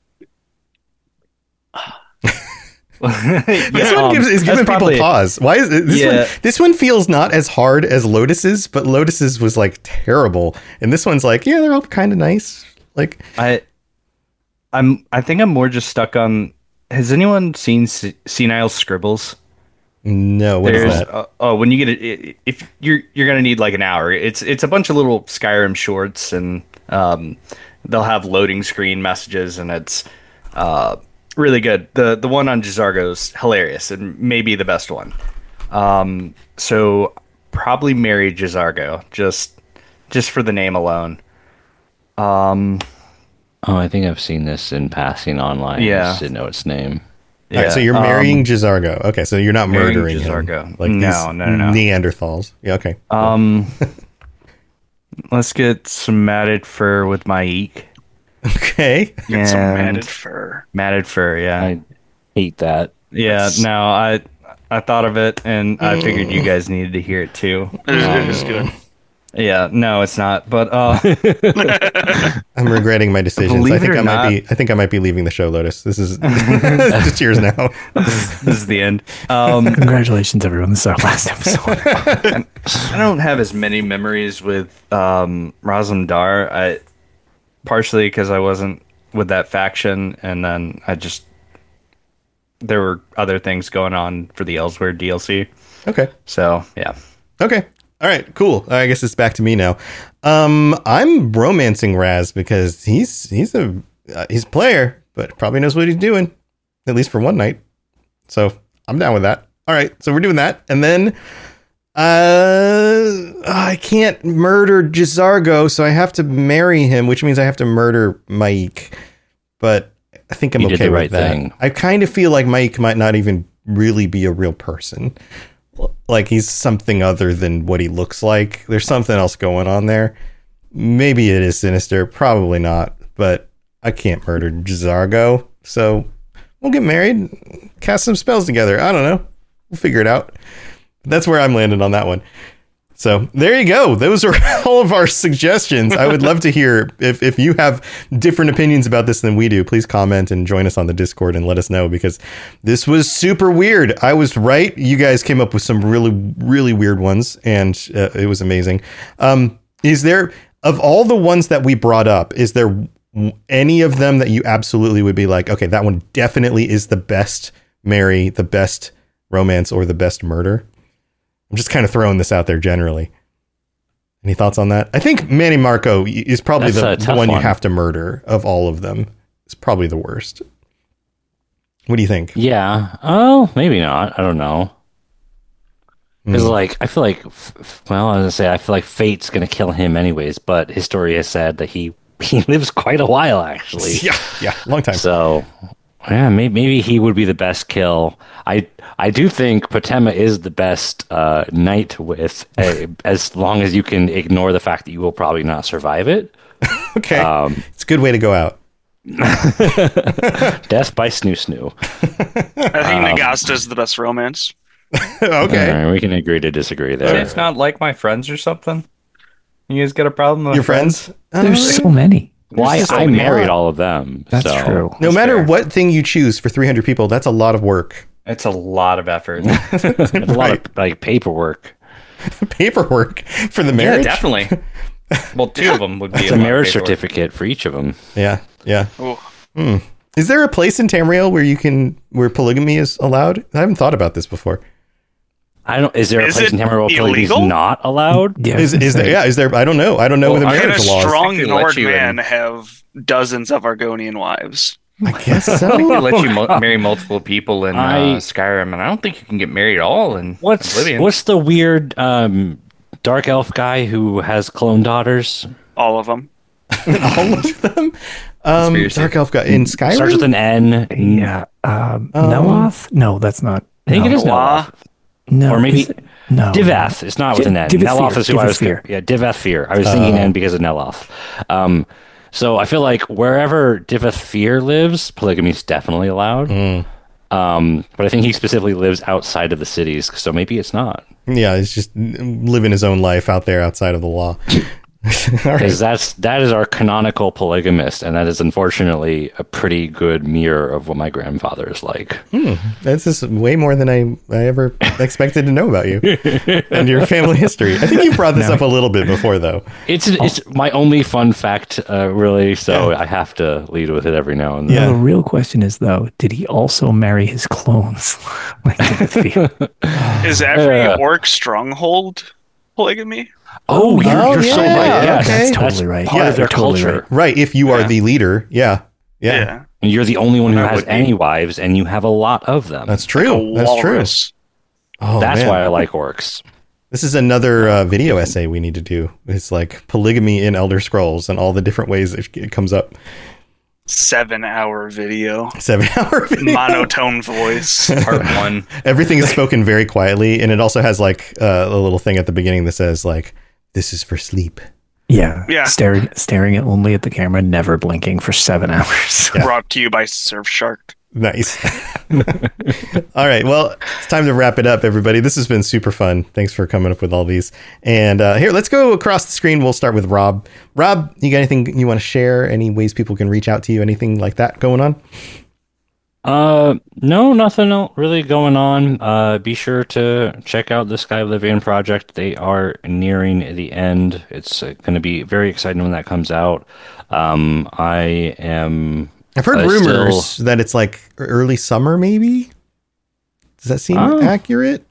This Yeah, one um, gives, is that's giving probably- people pause. Why is it, this Yeah. one? This one feels not as hard as Lotus's, but Lotus's was like terrible, and this one's like, yeah, they're all kind of nice. Like, I, I'm. I think I'm more just stuck on. Has anyone seen Se- Senile Scribbles? no, what is There's that? uh, oh, when you get it, if you're you're gonna need like an hour. It's it's a bunch of little Skyrim shorts, and um, they'll have loading screen messages, and it's uh really good. the The one on J'zargo's hilarious, and maybe the best one. Um, so probably marry J'zargo just just for the name alone. Um, Oh, I think I've seen this in passing online. I Yeah. just didn't know its name. All right, so yeah, you're um, marrying J'zargo. Okay, so you're not marrying murdering him, J'zargo. like No, these no, no, no. Neanderthals. Yeah, okay. Um, let's get some matted fur with my eek. Okay. Get some And- matted fur. Matted fur, yeah, I hate that. yeah. that's- No, I I thought of it, and I figured you guys needed to hear it too. It is, it is good. Yeah, no, it's not. But uh, I'm regretting my decisions. I Believe it think or I might not- be. I think I might be leaving the show, Lotus. This is just yours now. this is the end. Um, Congratulations, everyone. This is our last episode. I don't have as many memories with um, Razumdar. I partially because I wasn't with that faction, and then I just there were other things going on for the Elsewhere D L C. Okay. So yeah, Okay. All right. Cool. I guess it's back to me now. Um, I'm romancing Raz because he's he's a uh, he's a player, but probably knows what he's doing, at least for one night. So I'm down with that. All right. So we're doing that, and then uh, I can't murder J'zargo, so I have to marry him, which means I have to murder Maik. But I think I'm You did okay the with right that. thing. I kind of feel like Maik might not even really be a real person. Like he's something other than what he looks like. There's something else going on there. Maybe it is sinister, probably not, but I can't murder J'zargo, so we'll get married, cast some spells together. I don't know. We'll figure it out. That's where I'm landing on that one. So there you go. Those are all of our suggestions. I would love to hear if, if you have different opinions about this than we do. Please comment and join us on the Discord and let us know, because this was super weird. I was right. You guys came up with some really, really weird ones, and uh, it was amazing. Um, is there, of all the ones that we brought up, is there any of them that you absolutely would be like, okay, that one definitely is the best marry, the best romance, or the best murder? I'm just kind of throwing this out there generally. Any thoughts on that? I think Manny Marco is probably the, the one, one you have to murder of all of them. It's probably the worst. What do you think? Yeah. Oh, maybe not. I don't know. Because, mm. like, I feel like, well, I was going to say, I feel like fate's going to kill him anyways, but his story has said that he, he lives quite a while, actually. Yeah, yeah, long time. So, yeah, maybe, maybe he would be the best kill. I I do think Potema is the best uh, knight with, uh, as long as you can ignore the fact that you will probably not survive it. Okay, um, it's a good way to go out. Death by snoo snoo. I think um, Nagasta's the best romance. Okay, right, we can agree to disagree there. It's not like my friends or something. You guys got a problem with your friends? friends? There's so many. Why well, I married all of them. That's so. true. No that's matter fair. what thing you choose for three hundred people, that's a lot of work. It's a lot of effort. It's a lot right. of like paperwork. Paperwork for the marriage? Yeah, definitely. Well, two of them would be it's a, a marriage certificate for each of them. Yeah, yeah. Hmm. Is there a place in Tamriel where you can where polygamy is allowed? I haven't thought about this before. I don't. Is there a is place in Tamriel where polygamy is not allowed? Yeah, is, is there? Yeah, is there? I don't know. I don't know. Well, the marriage can a laws. strong Nord man in. have dozens of Argonian wives? I guess so. I think they let you mo- marry multiple people in I, uh, Skyrim, and I don't think you can get married at all in what's, Oblivion. What's the weird um, dark elf guy who has clone daughters? All of them. All of them? Um, dark elf guy in Skyrim? Starts with an N. Yeah. Um, um, Neloth? No, that's not. I think no. it is Neloth. No. Or maybe... No. Divath. It's not with an N. Neloth is who I was thinking. Yeah, Divath Fear. I was thinking uh, N because of Neloth. Um, so I feel like wherever Divath Fear lives, polygamy is definitely allowed. Mm. Um, but I think he specifically lives outside of the cities, so maybe it's not. Yeah, he's just living his own life out there outside of the law. Because right. that's that is our canonical polygamist, and that is unfortunately a pretty good mirror of what my grandfather is like. Hmm. That's just way more than I, I ever expected to know about you and your family history. I think you brought this no. up a little bit before, though. It's it's my only fun fact, uh, really. So yeah. I have to lead with it every now and then. Yeah. The real question is, though, did he also marry his clones? Like, is every uh, orc stronghold polygamy? Oh, you're, oh, you're yeah, so right. Yeah, okay. That's totally right. Part yeah, of their totally culture. Right. right. If you are yeah. the leader. Yeah. Yeah. yeah. And you're the only one who that has any wives, and you have a lot of them. That's true. Like That's true. Oh, That's man. why I like orcs. This is another uh, video essay we need to do. It's like polygamy in Elder Scrolls and all the different ways it comes up. Seven hour video. Seven hour video. Monotone voice. Part one. Everything is spoken very quietly, and it also has like uh, a little thing at the beginning that says like, "This is for sleep." Yeah. Yeah. Staring staring at only at the camera, never blinking for seven hours. Yeah. Brought to you by Surfshark. Nice. All right. Well, it's time to wrap it up, everybody. This has been super fun. Thanks for coming up with all these. And uh, here, let's go across the screen. We'll start with Rob. Rob, you got anything you want to share? Any ways people can reach out to you? Anything like that going on? Uh, no, nothing really going on. Uh, be sure to check out the Sky Oblivion project. They are nearing the end. It's uh, going to be very exciting when that comes out. Um, I am... I've heard uh, rumors still... that it's like early summer, maybe. Does that seem oh. accurate?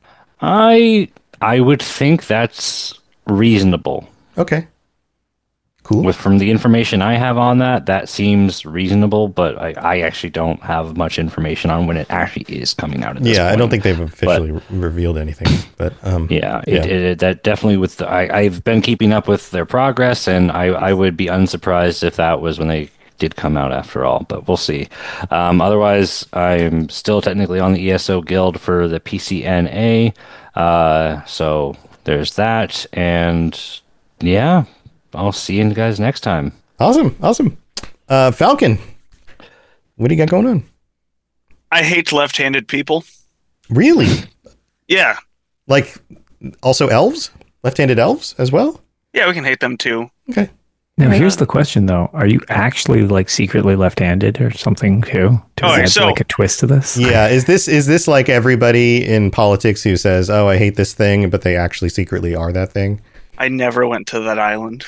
I I would think that's reasonable. Okay. Cool. With from the information I have on that, that seems reasonable, but I, I actually don't have much information on when it actually is coming out. At this yeah, point. I don't think they've officially but, re- revealed anything. But um, yeah, yeah. It, it, that definitely with the, I, I've been keeping up with their progress, and I, I would be unsurprised if that was when they did come out after all, but we'll see. Um, otherwise, I'm still technically on the E S O Guild for the P C N A, uh, so there's that, and yeah, I'll see you guys next time. Awesome, awesome. Uh, Falcon, what do you got going on? I hate left-handed people. Really? Yeah. Like, also elves? Left-handed elves as well? Yeah, we can hate them too. Okay. Now, here's the question, though. Are you actually, like, secretly left-handed or something, too? To Oh, add, so- like, a twist to this? Yeah, is this is this like everybody in politics who says, "Oh, I hate this thing," but they actually secretly are that thing? I never went to that island.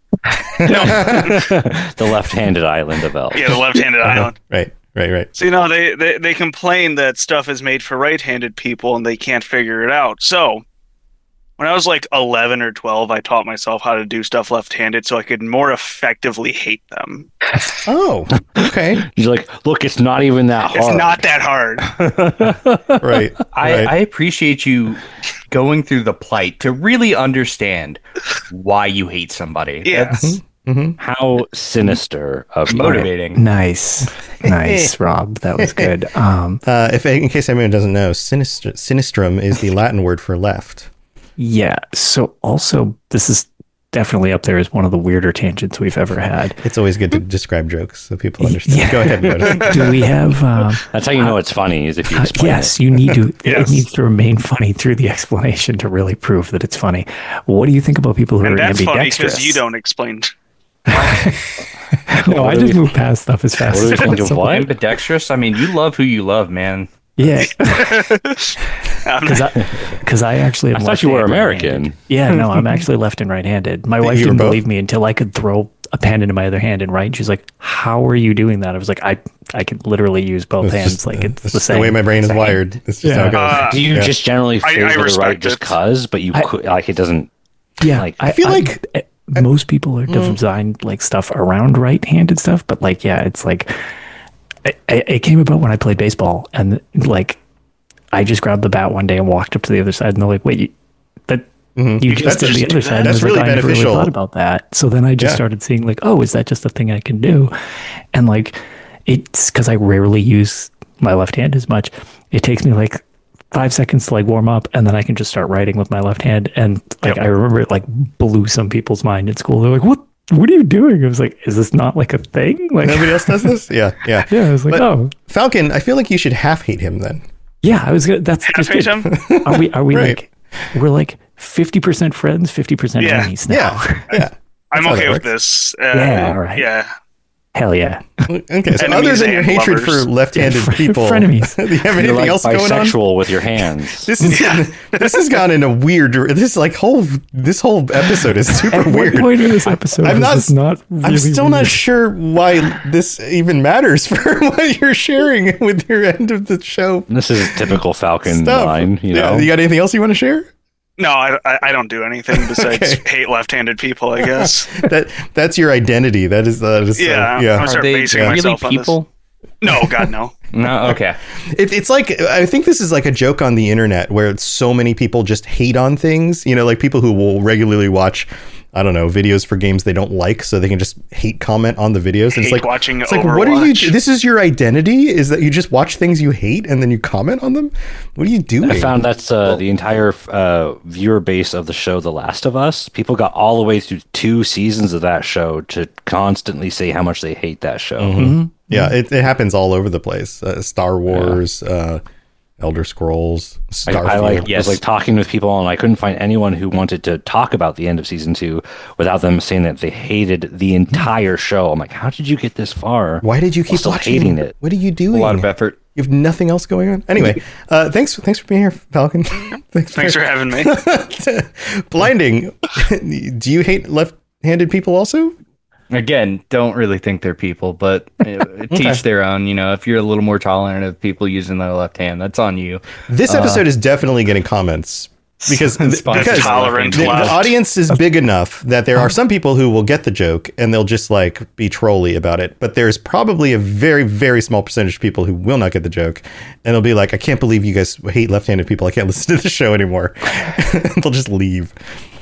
The left-handed island of elves. Yeah, the left-handed island. Right, right, right. So, you know, they, they, they complain that stuff is made for right-handed people and they can't figure it out. So, when I was like eleven or twelve, I taught myself how to do stuff left-handed so I could more effectively hate them. Oh, okay. You're like, look, it's not even that hard. It's not that hard. Right. I, right. I appreciate you going through the plight to really understand why you hate somebody. Yeah. That's How sinister of you. motivating. Nice. Nice, Rob. That was good. Um, Uh, if in case anyone doesn't know, sinister, sinistrum is the Latin word for left. yeah. So, also, this is definitely up there as one of the weirder tangents we've ever had. It's always good to describe jokes so people understand. Yeah. Go ahead, Modus. Do we have... Um, That's how you know it's funny, is if you Uh, explain yes, it. you need to. Yes. It needs to remain funny through the explanation to really prove that it's funny. What do you think about people who And are that's funny ambidextrous? because you don't explain. No, I just move past stuff as fast What do as we think of possible. what? Ambidextrous? I mean, you love who you love, man. Yeah, I'm because I, cause I actually. Am I thought you were left-handed, American. right-handed. Yeah, no, I'm actually left and right-handed. My wife You were didn't both? believe me until I could throw a pen into my other hand and write. She's like, "How are you doing that?" I was like, "I, I can literally use both It's hands. just, like uh, it's it's the just same." the way my brain is same. wired. It's just how it goes. Uh, Do you Yeah. just generally I- favor I the right respect just it. cause, but you I- could, like it doesn't Yeah, like- I feel I- like- I- most people are designed like stuff around right-handed stuff, but like, yeah, it's like I, I, it came about when I played baseball, and like I just grabbed the bat one day and walked up to the other side, and they're like, "Wait, you, that you That's just did the just- other side?" And I that's was like, really "I never really beneficial. thought about that." So then I just Yeah. started seeing like, "Oh, is that just a thing I can do?" And like, it's because I rarely use my left hand as much. It takes me like five seconds to like warm up, and then I can just start writing with my left hand. And like, I remember it like blew some people's mind in school. They're like, "What? What are you doing?" I was like, "Is this not like a thing?" Like, Nobody else does this? Yeah, yeah. yeah, I was like, But- "Oh, Falcon, I feel like you should half hate him then. yeah." I was gonna. That's just hate it. him? Are we? Are we Right. like? We're like fifty percent friends, fifty percent Yeah. enemies now. Yeah, yeah. I'm how that okay with works. this. Uh, Yeah, all right. Yeah. Hell yeah. Okay, so Enemies other than your and hatred lovers. for left-handed Fre- people, frenemies. do you have you're anything like else going on? bisexual with your hands. This is this has gone in a weird. This like whole this whole episode is super At what weird. point in this episode I'm is not- this not really I'm still not weird? sure why this even matters for what you're sharing with your end of the show This is a typical Falcon stuff. line, you Yeah, know. you got anything else you want to share? No, I, I, I don't do anything besides Okay. hate left-handed people, I guess. That that's your identity. That is that is uh, Yeah, I'm yeah. gonna Are start they basing really myself on this. people? No, God, no. No, okay. It, it's like I think this is like a joke on the internet where it's so many people just hate on things. You know, like people who will regularly watch, I don't know, videos for games they don't like, so they can just hate comment on the videos. And it's Hate like watching it's like what are Overwatch. you? This is your identity? Is that you just watch things you hate and then you comment on them? What are you doing? I found that's uh, the entire uh, viewer base of the show The Last of Us. People got all the way through two seasons of that show to constantly say how much they hate that show. Mm-hmm. Yeah, it, it happens all over the place. Uh, Star Wars, uh, Elder Scrolls, I, Starfield. I like Yes. was like talking with people, and I couldn't find anyone who wanted to talk about the end of season two without them saying that they hated the entire show. I'm like, how did you get this far? Why did you while keep still watching? hating it? What are you A doing? lot of effort. You have nothing else going on. Anyway, uh, thanks thanks for being here, Falcon. thanks, Thanks for having me. blinding. Do you hate left-handed people also? Again, don't really think they're people, but uh, teach their own. You know, if you're a little more tolerant of people using their left hand, that's on you. This episode is definitely getting comments because It's fine. because Tolerant the, the left. audience is big enough that there are some people who will get the joke and they'll just like be trolly about it. But there's probably a very, very small percentage of people who will not get the joke and they'll be like, I can't believe you guys hate left-handed people. I can't listen to the show anymore. They'll just leave.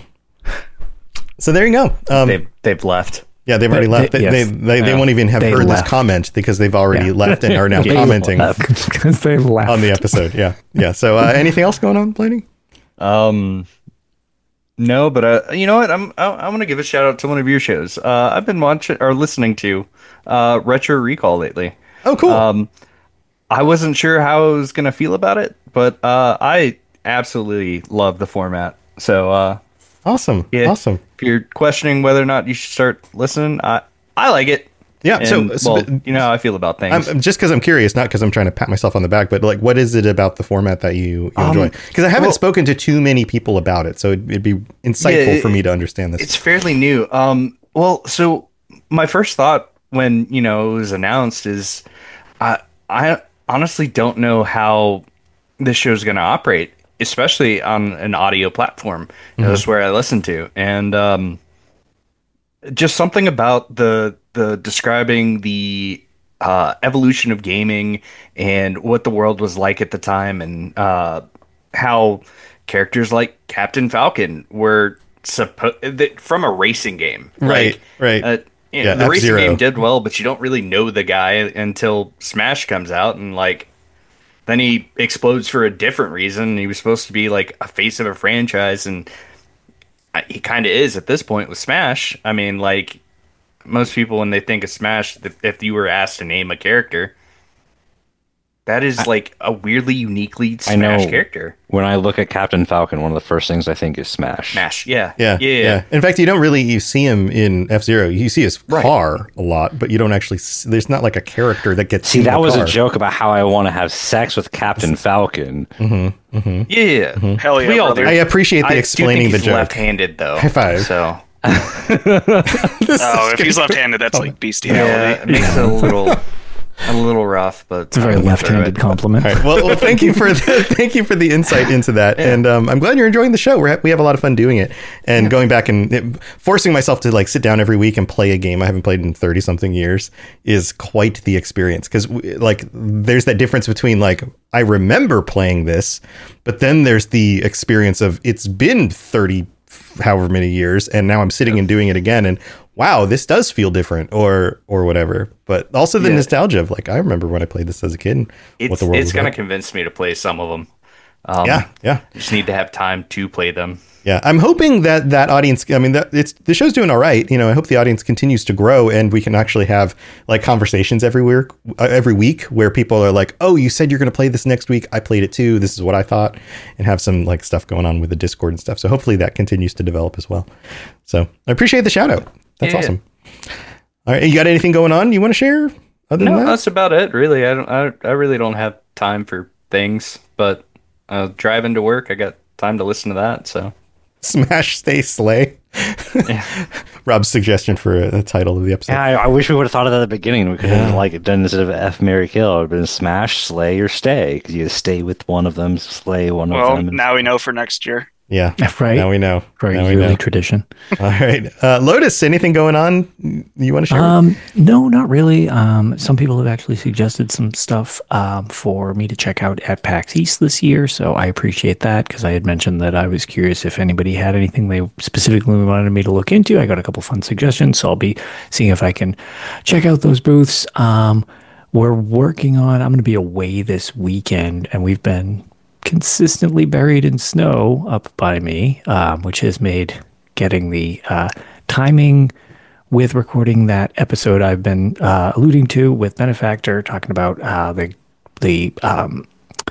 So there you go. Um, They've they've left. yeah, they've already They- left. They, yes. they, they, they Yeah. won't even have They heard left. this comment because they've already Yeah. left and are now They commenting left. because they laugh. on the episode. Yeah. Yeah. So uh, anything else going on, Blaney? Um, No, but uh, you know what? I'm I- I'm gonna give a shout out to one of your shows. Uh, I've been watching or listening to uh, Retro Recall lately. Oh, cool. Um, I wasn't sure how I was gonna feel about it, but uh, I absolutely love the format. So uh, awesome, yeah, awesome. If you're questioning whether or not you should start listening, I I like it. Yeah, And, so, so well, you know how I feel about things. I'm, just because I'm curious, not because I'm trying to pat myself on the back, but like, what is it about the format that you, you Um, enjoy? Because I haven't well- spoken to too many people about it, so it'd, it'd be insightful Yeah, it- for me to understand this. It's fairly new. Um, well, so my first thought when you know it was announced is, I I honestly don't know how this show is going to operate, especially on an audio platform. Mm-hmm. That's where I listen to, and um, just something about the the describing the uh, evolution of gaming and what the world was like at the time, and uh, how characters like Captain Falcon were supposed from a racing game, Right, like, right. Uh, you know, Yeah, the racing F-Zero. game did well, but you don't really know the guy until Smash comes out, and like then he explodes for a different reason. He was supposed to be like a face of a franchise, and he kind of is at this point with Smash. I mean, like most people when they think of Smash, if- if you were asked to name a character, that is like a weirdly uniquely I know. Smash character. When I look at Captain Falcon, one of the first things I think is Smash. Smash, yeah, yeah, yeah, yeah, In fact, you don't really you see him in F-Zero. You see his Right. car a lot, but you don't actually. See, there's not like a character that gets. See, in that the was car. a joke about how I want to have sex with Captain Falcon. yeah. Hell yeah, We all brother. I appreciate the I do explaining think the he's joke. left-handed though. High five. So Oh, if he's left-handed, that's like bestiality. yeah, it makes it a little a little rough, but It's a very I'll get through left-handed it. compliment. All right. Well, well, thank you for the, thank you for the insight into that, and um, I'm glad you're enjoying the show. We're ha- we have a lot of fun doing it, and going back and it, forcing myself to like sit down every week and play a game I haven't played in thirty something years is quite the experience. Because like, there's that difference between like I remember playing this, but then there's the experience of it's been thirty however many years, and now I'm sitting and doing it again, and wow, this does feel different, or or whatever. But also the Yeah. nostalgia of like I remember when I played this as a kid. And It's what the world it's was gonna like. convince me to play some of them. Um, Yeah, yeah, you just need to have time to play them. yeah. I'm hoping that that audience. I mean, that it's the show's doing all right. You know, I hope the audience continues to grow, and we can actually have like conversations every week, uh, every week, where people are like, "Oh, you said you're going to play this next week. I played it too. This is what I thought," and have some like stuff going on with the Discord and stuff. So hopefully that continues to develop as well. So I appreciate the shout out. That's Yeah. awesome. All right, you got anything going on you want to share? Other No, than that? that's about it. Really, I don't. I, I really don't have time for things, but uh, driving to work, I got time to listen to that. So Smash, Stay, Slay. Rob's suggestion for a, a title of the episode. Yeah, I, I wish we would have thought of that at the beginning. We could have like done instead of F, Mary, Kill. It would have been Smash, Slay, or Stay. Because you stay with one of them, slay one Well, of them. and- now we know for next year. Yeah, Right. now we know. For a Now we yearly know. tradition. All right, uh, Lotus. Anything going on you want to share? Um, no, not really. Um, some people have actually suggested some stuff um, for me to check out at PAX East this year, so I appreciate that because I had mentioned that I was curious if anybody had anything they specifically wanted me to look into. I got a couple fun suggestions, so I'll be seeing if I can check out those booths. Um, we're working on. I'm going to be away this weekend, and we've been consistently buried in snow up by me, um, which has made getting the uh, timing with recording that episode I've been uh, alluding to with Benefactor, talking about uh, the the um,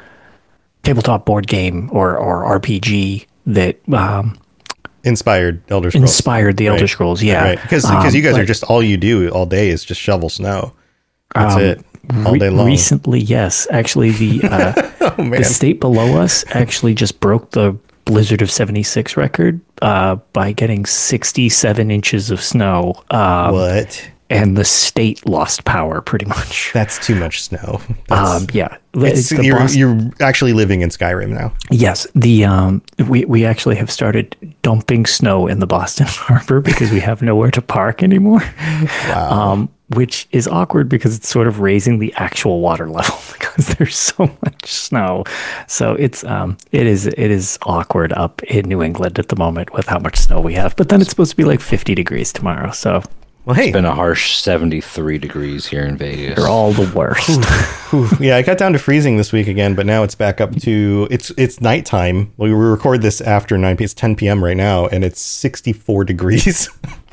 tabletop board game or, or R P G that um, Inspired Elder Scrolls. inspired the Elder Right. Scrolls. Yeah, Right, because because Um, you guys but- are just all you do all day is just shovel snow. That's Um, it, all Re- day long. Recently, yes. Actually, the uh, oh man, the state below us actually just broke the Blizzard of seventy-six record uh, by getting sixty-seven inches of snow. Um, what? And the state lost power pretty much. That's too much snow. That's, Um, yeah. it's, The you're, Bos- you're actually living in Skyrim now. Yes, the um, we we actually have started dumping snow in the Boston Harbor because we have nowhere to park anymore. Wow. Um, which is awkward because it's sort of raising the actual water level because there's so much snow. So it's um, it is it is awkward up in New England at the moment with how much snow we have. But then it's supposed to be like fifty degrees tomorrow. So Well, hey. It's been a harsh seventy-three degrees here in Vegas. They're all the worst. Yeah, I got down to freezing this week again, but now it's back up to it's it's nighttime. We record this after nine p.m. It's ten p.m. right now, and it's sixty-four degrees.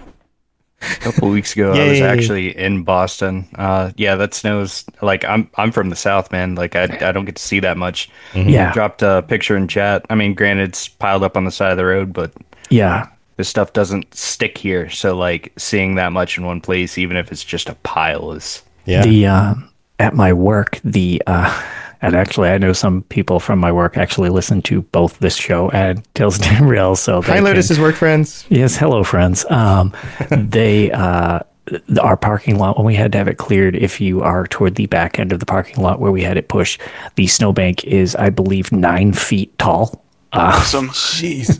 A couple weeks ago, Yay. I was actually in Boston. Uh, yeah, that snows. Like I'm, I'm from the South, man. Like I, I don't get to see that much. Mm-hmm. Yeah. Dropped a picture in chat. I mean, granted, it's piled up on the side of the road, but Yeah. this stuff doesn't stick here. So like seeing that much in one place, even if it's just a pile, is Yeah. The uh, at my work, the uh, and actually, I know some people from my work actually listen to both this show and Tales of Tamriel. So they Hi, can- Lotus's work friends. Yes, hello, friends. Um, they uh, our parking lot, when we had to have it cleared, if you are toward the back end of the parking lot where we had it pushed, the snowbank is, I believe, nine feet tall. Uh, Awesome. Jeez,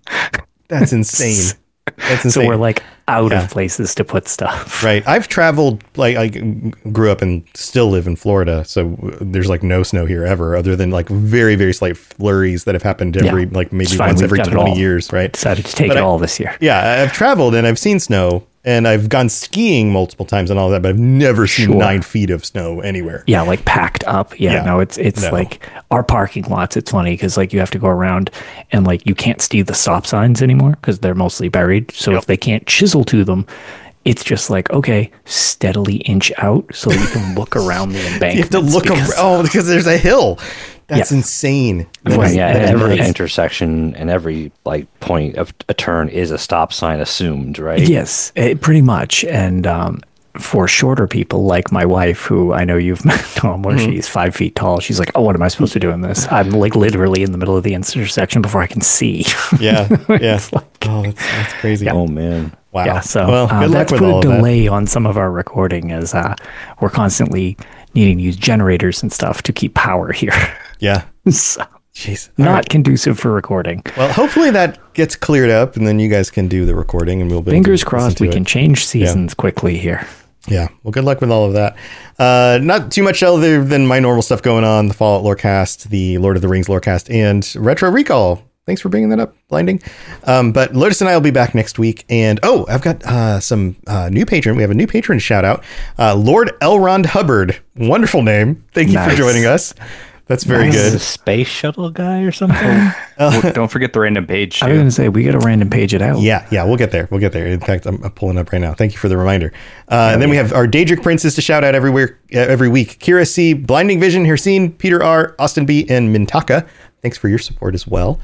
that's insane. That's insane. so we're like out Yeah. of places to put stuff. Right. I've traveled, like, I grew up and still live in Florida. So there's like no snow here ever, other than like very, very slight flurries that have happened every, Yeah. like maybe It's fine. once We've every got it twenty all. years. Right. Decided to take But it I- all this year. Yeah. I've traveled and I've seen snow and I've gone skiing multiple times and all that, but I've never seen Sure. nine feet of snow anywhere. Yeah, like packed up. Yeah, Yeah. no, it's it's No. like our parking lots. It's funny because like you have to go around and like you can't see the stop signs anymore because they're mostly buried. So if they can't chisel to them, it's just like, okay, steadily inch out so that you can look around the embankment. You have to look around. Oh, because there's a hill. That's Yeah. insane. That Well, is- yeah, that is every nuts. intersection and every like point of a turn is a stop sign assumed, right? Yes, it, pretty much. And um, for shorter people like my wife, who I know you've met, Tom, where Mm-hmm. she's five feet tall, she's like, oh, what am I supposed to do in this? I'm like literally in the middle of the intersection before I can see. Yeah. Yeah. It's like- Oh, that's, that's crazy. Oh man. Wow. Yeah, so well, uh, good luck that's with put all a of that. delay on some of our recording as uh, we're constantly needing to use generators and stuff to keep power here. Yeah. so, Jeez. All not right. conducive for recording. Well, hopefully that gets cleared up, and then you guys can do the recording, and we'll be Fingers able to crossed listen we to can it. change seasons quickly here. Yeah. Well, good luck with all of that. Uh, not too much other than my normal stuff going on: the Fallout Lorecast, the Lord of the Rings Lorecast, and Retro Recall. Thanks for bringing that up, Blinding. Um, but Lotus and I will be back next week. And oh, I've got uh, some uh, new patron. We have a new patron shout out, uh, Lord Elrond Hubbard. Wonderful name. Thank you Nice. for joining us. That's very Is good. a space shuttle guy or something? Well, don't forget the random page. I was Too. going to say, we got to random page it out. Yeah, yeah, we'll get there. We'll get there. In fact, I'm, I'm pulling up right now. Thank you for the reminder. Uh, and then we have our Daedric Princes to shout out everywhere, uh, every week. Kira C, Blinding Vision, Hirsine, Peter R, Austin B, and Mintaka. Thanks for your support as well.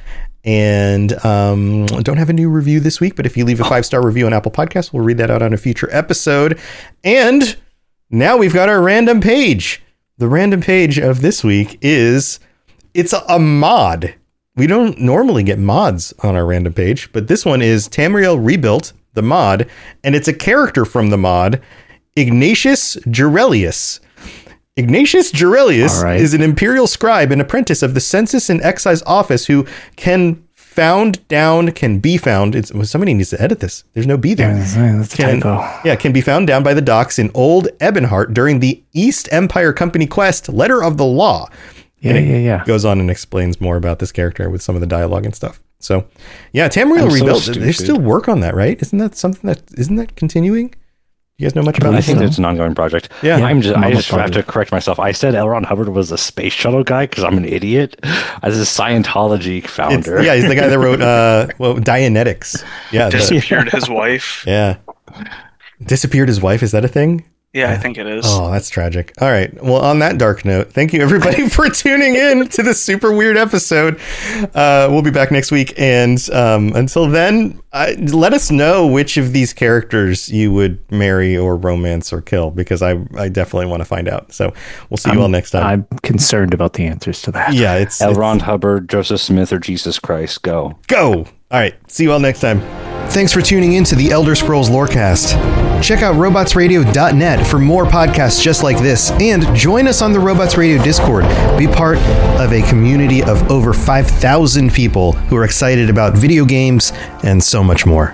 And um, don't have a new review this week, but if you leave a five-star review on Apple Podcasts, we'll read that out on a future episode. And now we've got our random page. The random page of this week is, it's a, a mod. We don't normally get mods on our random page, but this one is Tamriel Rebuilt, the mod, and it's a character from the mod, Ignatius Gerelius. Ignatius Gerelius All right. is an imperial scribe and apprentice of the Census and Excise Office who can found down, can be found. It's, well, somebody needs to edit this. There's no B there. That's, that's a Can, typo. yeah, can be found down by the docks in Old Ebonheart during the East Empire Company quest, Letter of the Law. Yeah, yeah, yeah. Goes on and explains more about this character with some of the dialogue and stuff. So, yeah, Tamriel I'm so Rebuilt. stupid. There's still work on that, right? Isn't that something that isn't that continuing? You guys know much about I this? think so. it's an ongoing project. Yeah. I'm just. I'm I almost just have to positive. correct myself. I said L. Ron Hubbard was a space shuttle guy because I'm an idiot. As a Scientology It's, founder. yeah, he's the guy that wrote uh, well, Dianetics. Yeah, the- Disappeared his wife. yeah. Disappeared his wife. Is that a thing? Yeah, I think it is. Oh, that's tragic. All right. Well, on that dark note, thank you everybody for tuning in to this super weird episode. Uh, we'll be back next week. And um, until then, I, let us know which of these characters you would marry or romance or kill, because I, I definitely want to find out. So we'll see you I'm, all next time. I'm concerned about the answers to that. yeah, it's, L. it's Ron Hubbard, Joseph Smith, or Jesus Christ. Go. go. All right. See you all next time. Thanks for tuning in to the Elder Scrolls Lorecast. Check out robots radio dot net for more podcasts just like this, and join us on the Robots Radio Discord. Be part of a community of over five thousand people who are excited about video games and so much more.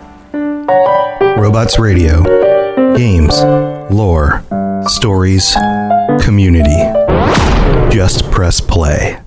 Robots Radio. Games, lore, stories, community. Just press play.